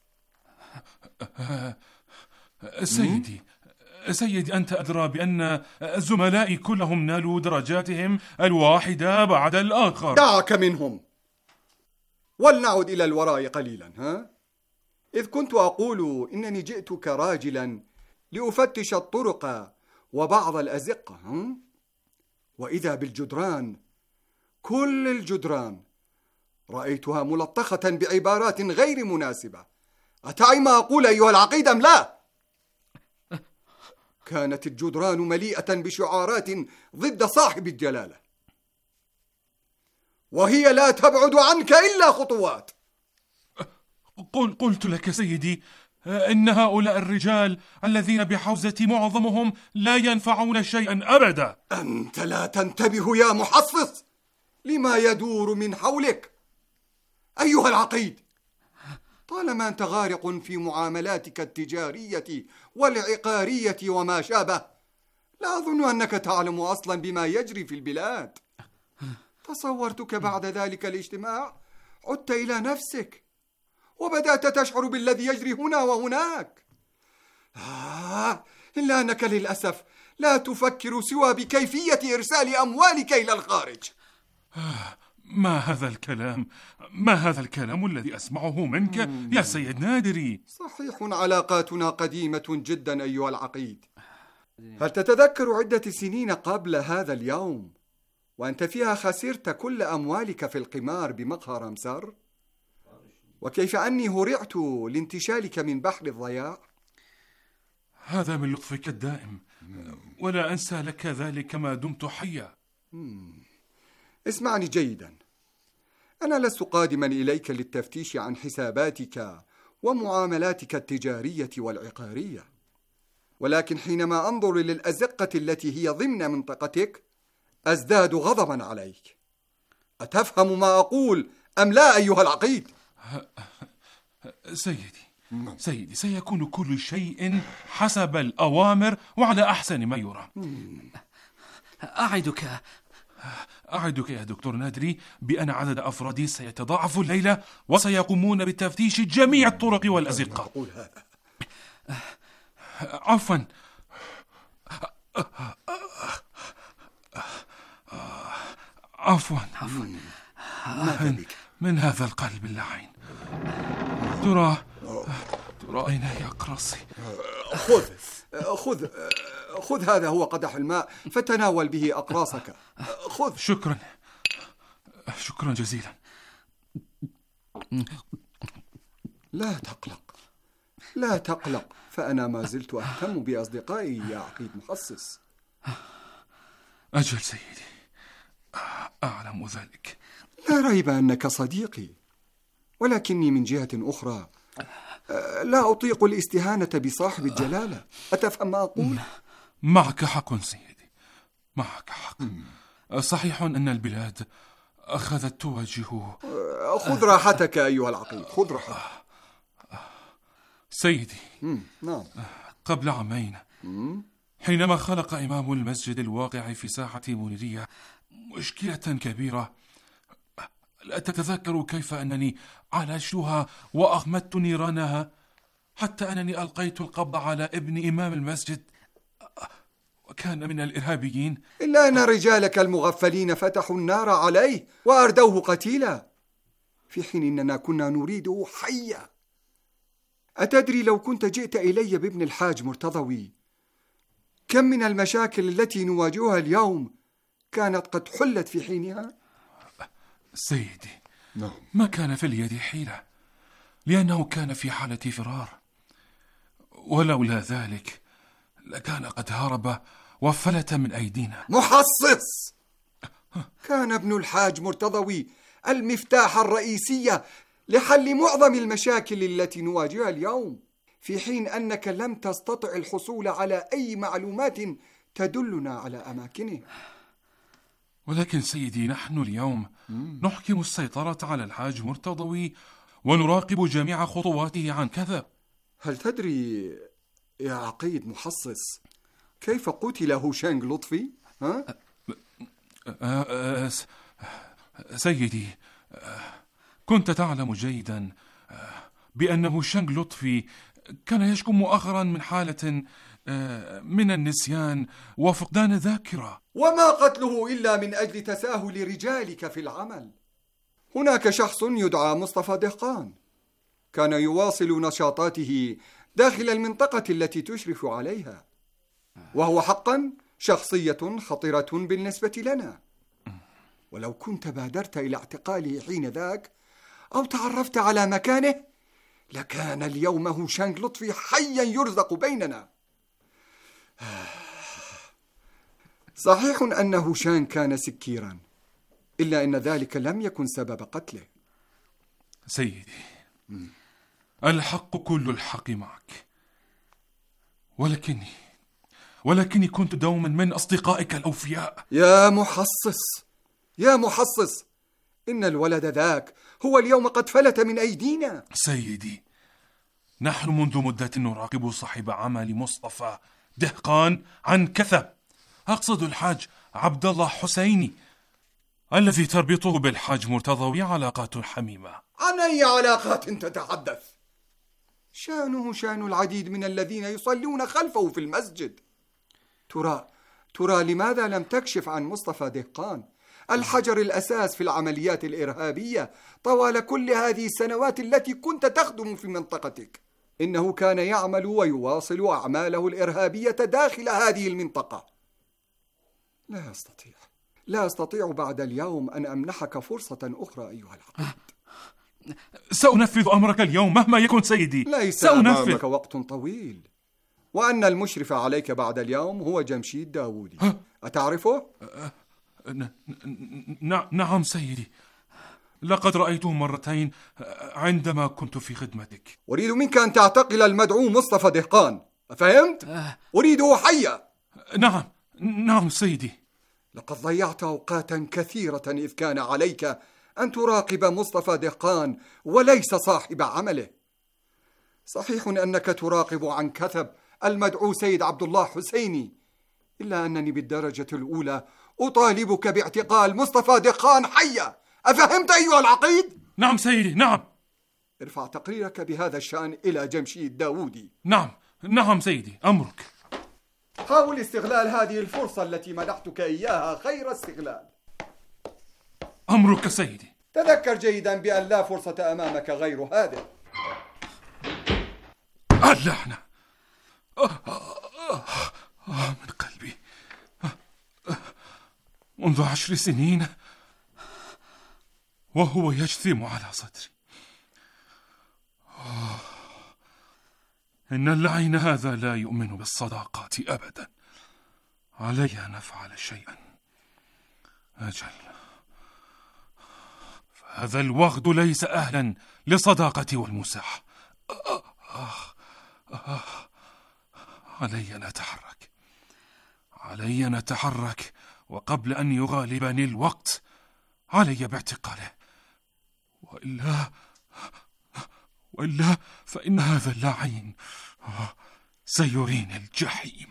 سيدي سيدي أنت أدرى بأن زملائي كلهم نالوا درجاتهم الواحدة بعد الآخر. دعك منهم ولنعد إلى الوراء قليلا. ها؟ إذ كنت أقول إنني جئت كراجلا لأفتش الطرق وبعض الأزقة، هم؟ وإذا بالجدران، كل الجدران رأيتها ملطخة بعبارات غير مناسبة. أتعي ما أقول أيها العقيد أم لا؟ كانت الجدران مليئة بشعارات ضد صاحب الجلالة، وهي لا تبعد عنك إلا خطوات. قل قلت لك سيدي إن هؤلاء الرجال الذين بحوزة معظمهم لا ينفعون شيئا أبدا. أنت لا تنتبه يا محصص لما يدور من حولك أيها العقيد. طالما أنت غارق في معاملاتك التجارية والعقارية وما شابه، لا أظن أنك تعلم أصلا بما يجري في البلاد. تصورتك بعد ذلك الاجتماع عدت إلى نفسك وبدأت تشعر بالذي يجري هنا وهناك. آه إلا أنك للأسف لا تفكر سوى بكيفية إرسال أموالك إلى الخارج. آه ما هذا الكلام ما هذا الكلام الذي أسمعه منك يا سيد نادري؟ صحيح علاقاتنا قديمة جدا أيها العقيد. هل تتذكر عدة سنين قبل هذا اليوم وأنت فيها خسرت كل أموالك في القمار بمقهى رمسر؟ وكيف أني هرعت لانتشالك من بحر الضياع؟ هذا من لطفك الدائم، ولا أنسى لك ذلك ما دمت حيا. اسمعني جيدا، أنا لست قادما إليك للتفتيش عن حساباتك ومعاملاتك التجارية والعقارية، ولكن حينما أنظر للأزقة التي هي ضمن منطقتك أزداد غضبا عليك. أتفهم ما أقول أم لا أيها العقيد؟ سيدي سيدي سيكون كل شيء حسب الأوامر وعلى أحسن ما يرام. أعدك أعدك يا دكتور نادري بأن عدد أفرادي سيتضاعف الليلة وسيقومون بتفتيش جميع الطرق والأزقة. عفوا عفوا عفوا من, من هذا القلب اللعين. ترى ترى أين هي أقراصي؟ خذ خذ خذ هذا هو قدح الماء فتناول به أقراصك. خذ. شكرا شكرا جزيلا. لا تقلق لا تقلق، فأنا ما زلت أهتم بأصدقائي يا عقيد محصص. أجل سيدي، أعلم ذلك. لا ريب أنك صديقي، ولكني من جهة أخرى لا أطيق الاستهانة بصاحب الجلالة. أتفهم ما أقول؟ معك حق سيدي، معك حق. صحيح أن البلاد أخذت توجه. خذ راحتك أيها العقيد، خذ راحتك. سيدي، نعم. قبل عامين حينما خلق إمام المسجد الواقع في ساحة منيرية مشكلة كبيرة، لا تتذكر كيف أنني عالجتها وأغمدت نيرانها حتى أنني ألقيت القبض على ابن إمام المسجد وكان من الإرهابيين، إلا أن رجالك المغفلين فتحوا النار عليه وأردوه قتيلا، في حين أننا كنا نريده حيا. أتدري لو كنت جئت إلي بابن الحاج مرتضوي كم من المشاكل التي نواجهها اليوم كانت قد حلت في حينها؟ سيدي، نعم. ما كان في اليد حيلة، لأنه كان في حالة فرار، ولولا ذلك لكان قد هرب وفلت من أيدينا. محصص! كان ابن الحاج مرتضوي المفتاح الرئيسي لحل معظم المشاكل التي نواجهها اليوم، في حين أنك لم تستطع الحصول على أي معلومات تدلنا على أماكنه. ولكن سيدي، نحن اليوم نحكم السيطرة على الحاج مرتضوي ونراقب جميع خطواته عن كذب. هل تدري يا عقيد محصص كيف قتل هوشانغ لطفي؟ ها؟ أه أه سيدي، كنت تعلم جيدا بأن هوشانغ لطفي كان يشكو مؤخرا من حالة من النسيان وفقدان الذاكرة. وما قتله إلا من أجل تساهل رجالك في العمل. هناك شخص يدعى مصطفى دهقان كان يواصل نشاطاته داخل المنطقة التي تشرف عليها، وهو حقا شخصية خطيرة بالنسبة لنا، ولو كنت بادرت إلى اعتقاله حين ذاك أو تعرفت على مكانه لكان اليوم هوشانغ لطفي حيا يرزق بيننا. صحيح أن هوشانغ كان سكيرا، إلا أن ذلك لم يكن سبب قتله. سيدي، الحق كل الحق معك، ولكني ولكني كنت دوما من أصدقائك الأوفياء. يا محصص يا محصص إن الولد ذاك هو اليوم قد فلت من أيدينا. سيدي، نحن منذ مدة نراقب صاحب عمل مصطفى دهقان عن كثب، أقصد الحاج عبد الله حسيني الذي تربطه بالحاج مرتضوي علاقات حميمة. عن أي علاقات تتحدث؟ شأنه شأن العديد من الذين يصلون خلفه في المسجد. ترى ترى لماذا لم تكشف عن مصطفى دهقان الحجر الأساس في العمليات الإرهابية طوال كل هذه السنوات التي كنت تخدم في منطقتك؟ إنه كان يعمل ويواصل أعماله الإرهابية داخل هذه المنطقة. لا أستطيع لا أستطيع بعد اليوم أن أمنحك فرصة أخرى أيها العقيد. سأنفذ أمرك اليوم مهما يكن سيدي. ليس أمامك وقت طويل، وأن المشرف عليك بعد اليوم هو جمشيد داوودي. أتعرفه؟ ن- ن- نعم سيدي، لقد رأيته مرتين عندما كنت في خدمتك. أريد منك أن تعتقل المدعو مصطفى دهقان، أفهمت؟ أريده حيا. نعم نعم سيدي. لقد ضيعت أوقاتا كثيرة إذ كان عليك أن تراقب مصطفى دهقان وليس صاحب عمله. صحيح أنك تراقب عن كثب المدعو سيد عبد الله حسيني، إلا أنني بالدرجة الأولى أطالبك باعتقال مصطفى دهقان حيا. أفهمت أيها العقيد؟ نعم سيدي نعم. ارفع تقريرك بهذا الشأن إلى جمشيد داوودي. نعم نعم سيدي، أمرك. حاول استغلال هذه الفرصة التي منحتك إياها خير استغلال. أمرك سيدي. تذكر جيدا بأن لا فرصة أمامك غير هذه. اللعنة آه آه آه من قلبي. آه منذ عشر سنين وهو يجثم على صدري. آه إن اللعين هذا لا يؤمن بالصداقات أبدا. علي أن أفعل شيئا. أجل، فهذا الوغد ليس أهلا لصداقتي والمساح. آه آه آه علي أن أتحرك علي أن أتحرك وقبل أن يغالبني الوقت علي باعتقاله، وإلا وإلا فإن هذا اللعين سيريني الجحيم.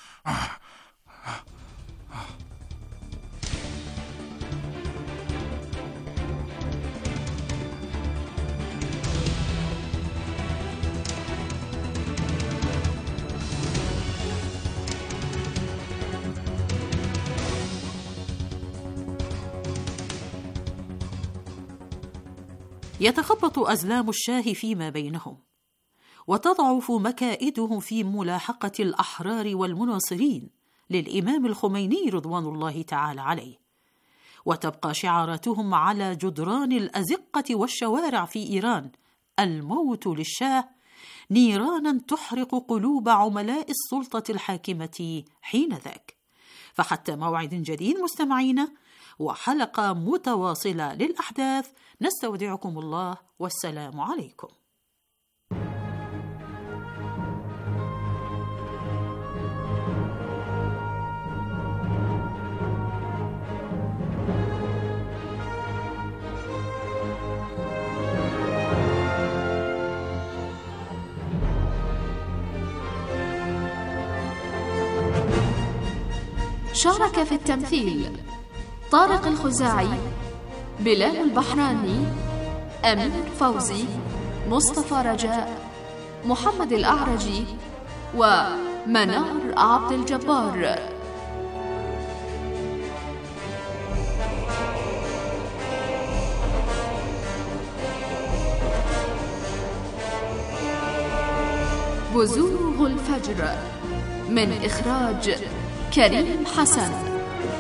يتخبط أزلام الشاه فيما بينهم، وتضعف مكائدهم في ملاحقة الأحرار والمناصرين للإمام الخميني رضوان الله تعالى عليه، وتبقى شعاراتهم على جدران الأزقة والشوارع في إيران: الموت للشاه، نيرانا تحرق قلوب عملاء السلطة الحاكمة حينذاك. فحتى موعد جديد مستمعينا، وحلقة متواصلة للأحداث، نستودعكم الله والسلام عليكم. شارك في التمثيل طارق الخزاعي، بلال البحراني، أمير فوزي، مصطفى رجاء، محمد الأعرجي، ومنار عبد الجبار. بزوغ الفجر، من إخراج كريم حسن.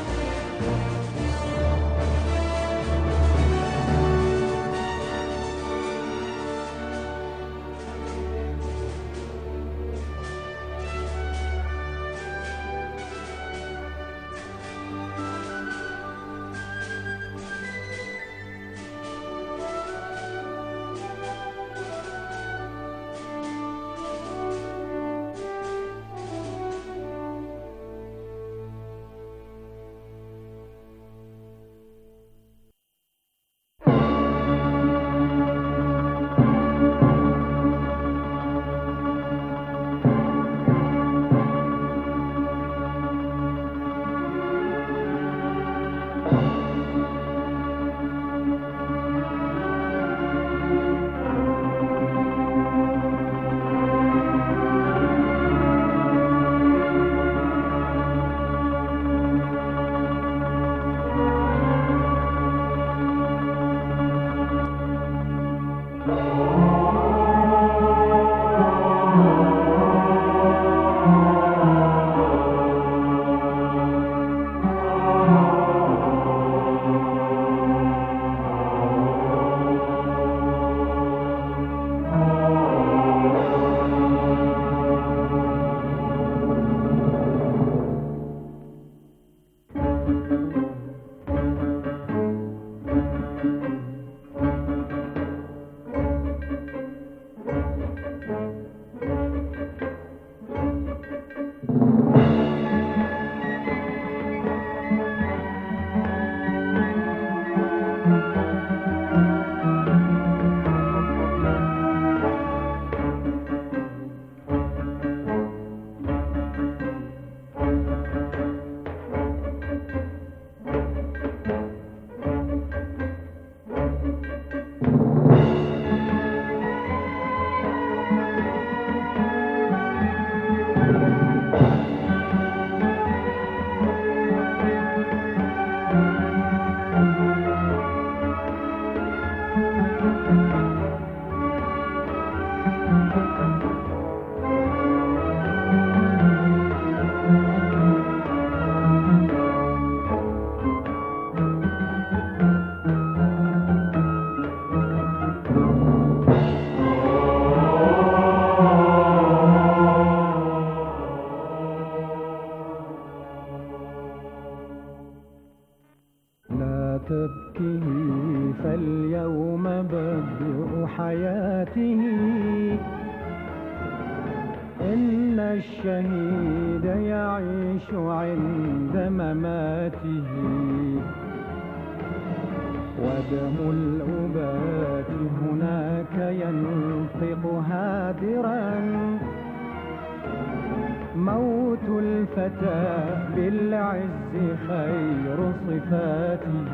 تبكيه فاليوم بدء حياته، إن الشهيد يعيش عند مماته. ودم الأبات هناك ينطق هادرا، موت الفتى بالعز خير صفاته،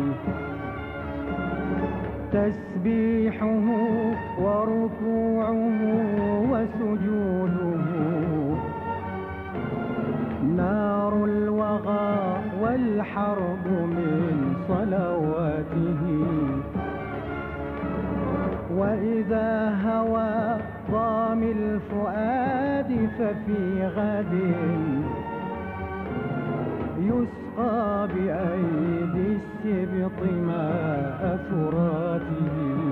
تسبيحه وركوعه وسجوده، نار الوغى والحرب من صلواته، وإذا هوى ضام الفؤاد ففي غد يسقى بأيدي السبط ماء فراته.